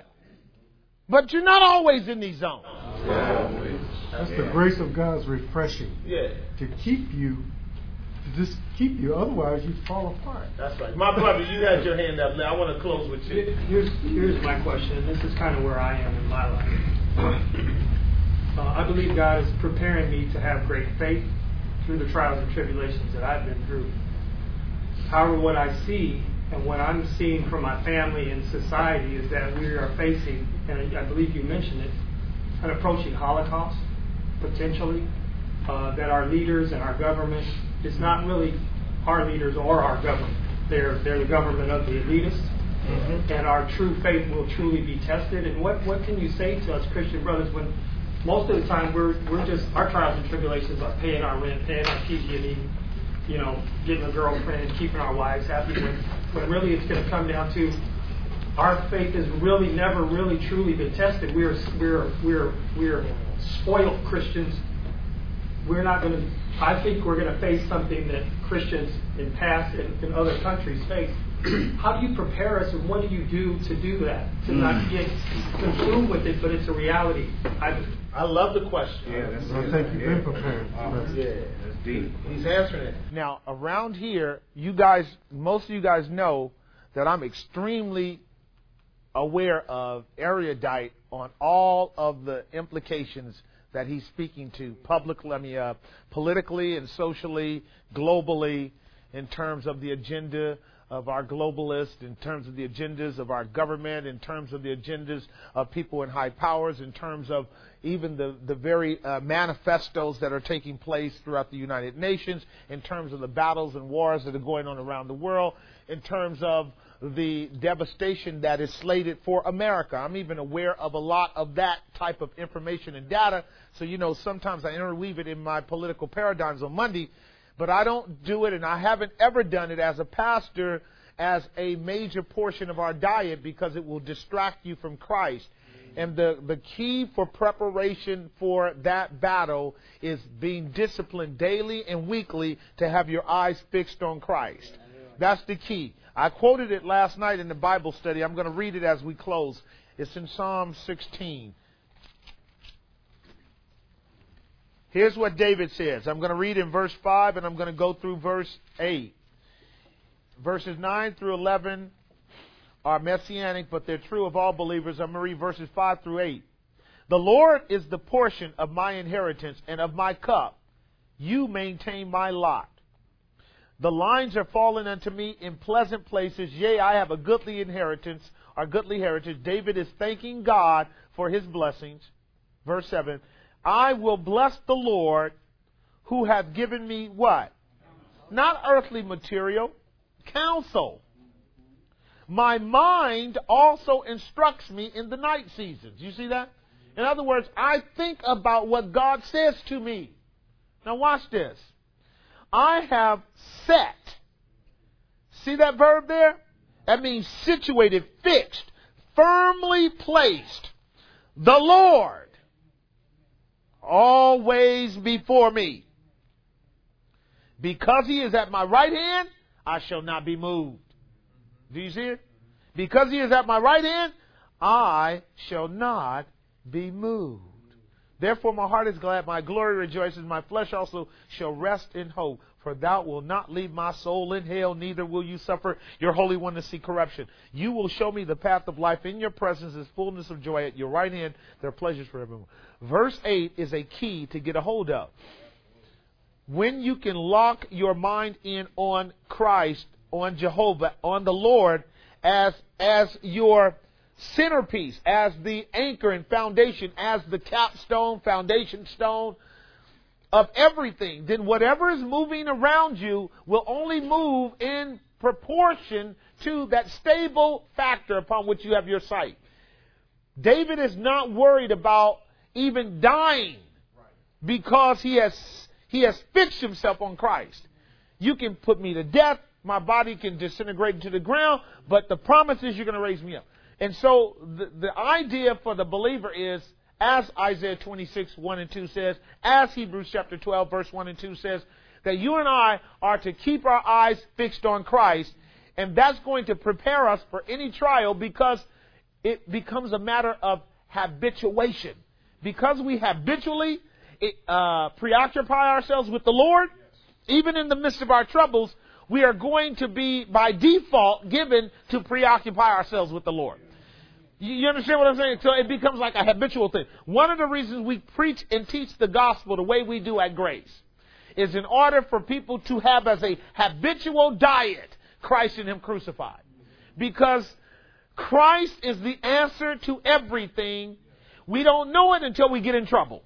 But you're not always in these zones. Yeah. That's the grace of God's refreshing. Yeah. To keep you, to just keep you. Otherwise, you fall apart. That's right. My brother, you had your hand up. I want to close with you. Here's here's my question, and this is kind of where I am in my life. Uh, I believe God is preparing me to have great faith through the trials and tribulations that I've been through. However, what I see and what I'm seeing from my family and society is that we are facing, and I believe you mentioned it, an approaching Holocaust, potentially, uh, that our leaders and our government, it's not really our leaders or our government. They're, they're the government of the elitists, mm-hmm. and our true faith will truly be tested. And what, what can you say to us Christian brothers when most of the time we're we're just, our trials and tribulations are paying our rent, paying our P G and E, you know, getting a girlfriend, keeping our wives happy, when, when really it's going to come down to our faith has really never really truly been tested. We're we're we're we're spoiled Christians. We're not going to. I think we're going to face something that Christians in past and in other countries face. How do you prepare us, and what do you do to do that? To mm. not get consumed with it, but it's a reality. I I love the question. Yeah, that's I think you've been prepared. Oh, yeah, that's deep. He's answering it. Now, around here, you guys, most of you guys know that I'm extremely aware of, erudite on all of the implications that he's speaking to publicly, I mean, uh, politically and socially, globally, in terms of the agenda of our globalists, in terms of the agendas of our government, in terms of the agendas of people in high powers, in terms of even the, the very uh, manifestos that are taking place throughout the United Nations, in terms of the battles and wars that are going on around the world, in terms of the devastation that is slated for America. I'm even aware of a lot of that type of information and data. So, you know, sometimes I interweave it in my political paradigms on Monday, but I don't do it, and I haven't ever done it as a pastor as a major portion of our diet, because it will distract you from Christ. And the, the key for preparation for that battle is being disciplined daily and weekly to have your eyes fixed on Christ. That's the key. I quoted it last night in the Bible study. I'm going to read it as we close. It's in Psalm sixteen. Here's what David says. I'm going to read in verse five and I'm going to go through verse eight. Verses nine through eleven are messianic, but they're true of all believers. I'm going to read verses five through eight. The Lord is the portion of my inheritance and of my cup. You maintain my lot. The lines are fallen unto me in pleasant places. Yea, I have a goodly inheritance, or goodly heritage. David is thanking God for his blessings. Verse seven. I will bless the Lord who hath given me what? Not earthly material, counsel. My mind also instructs me in the night seasons. You see that? In other words, I think about what God says to me. Now watch this. I have set. See that verb there? That means situated, fixed, firmly placed. The Lord always before me. Because he is at my right hand, I shall not be moved. Do you see it? Because he is at my right hand, I shall not be moved. Therefore my heart is glad, my glory rejoices, my flesh also shall rest in hope. For thou wilt not leave my soul in hell, neither will you suffer your Holy One to see corruption. You will show me the path of life. In your presence is fullness of joy. At your right hand there are pleasures forevermore. Verse eight is a key to get a hold of. When you can lock your mind in on Christ, on Jehovah, on the Lord, as, as your centerpiece, as the anchor and foundation, as the capstone, foundation stone of everything, then whatever is moving around you will only move in proportion to that stable factor upon which you have your sight. David is not worried about even dying because he has he has fixed himself on Christ. You can put me to death, my body can disintegrate into the ground, but the promise is you're going to raise me up. And so the, the idea for the believer is, as Isaiah twenty-six, one and two says, as Hebrews chapter twelve, verse one and two says, that you and I are to keep our eyes fixed on Christ, and that's going to prepare us for any trial because it becomes a matter of habituation. Because we habitually uh, preoccupy ourselves with the Lord, even in the midst of our troubles, we are going to be, by default, given to preoccupy ourselves with the Lord. You understand what I'm saying? So it becomes like a habitual thing. One of the reasons we preach and teach the gospel the way we do at Grace is in order for people to have as a habitual diet Christ and Him crucified. Because Christ is the answer to everything. We don't know it until we get in trouble.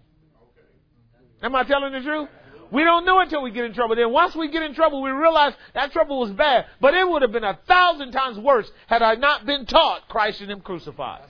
Am I telling the truth? We don't know it until we get in trouble. Then once we get in trouble, we realize that trouble was bad. But it would have been a thousand times worse had I not been taught Christ and Him crucified.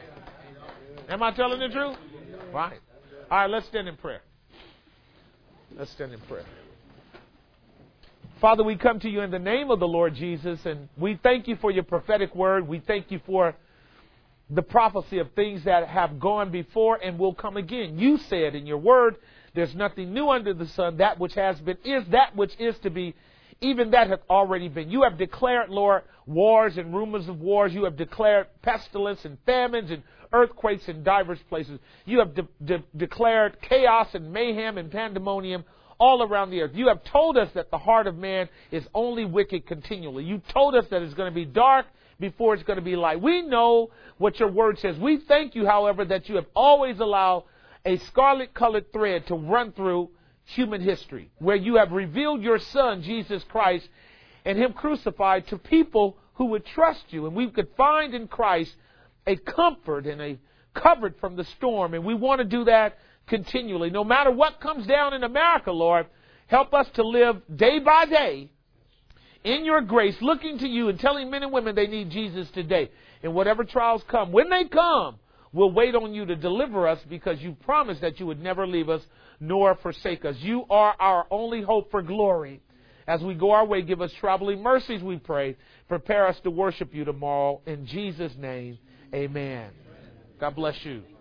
Am I telling the truth? Right. All right, let's stand in prayer. Let's stand in prayer. Father, we come to you in the name of the Lord Jesus, and we thank you for your prophetic word. We thank you for the prophecy of things that have gone before and will come again. You said in your word, there's nothing new under the sun. That which has been is that which is to be. Even that hath already been. You have declared, Lord, wars and rumors of wars. You have declared pestilence and famines and earthquakes in divers places. You have de- de- declared chaos and mayhem and pandemonium all around the earth. You have told us that the heart of man is only wicked continually. You told us that it's going to be dark before it's going to be light. We know what your word says. We thank you, however, that you have always allowed a scarlet-colored thread to run through human history, where you have revealed your Son, Jesus Christ, and Him crucified to people who would trust you. And we could find in Christ a comfort and a covered from the storm. And we want to do that continually. No matter what comes down in America, Lord, help us to live day by day in your grace, looking to you and telling men and women they need Jesus today. And whatever trials come, when they come, we'll wait on you to deliver us because you promised that you would never leave us nor forsake us. You are our only hope for glory. As we go our way, give us traveling mercies, we pray. Prepare us to worship you tomorrow. In Jesus' name, amen. God bless you.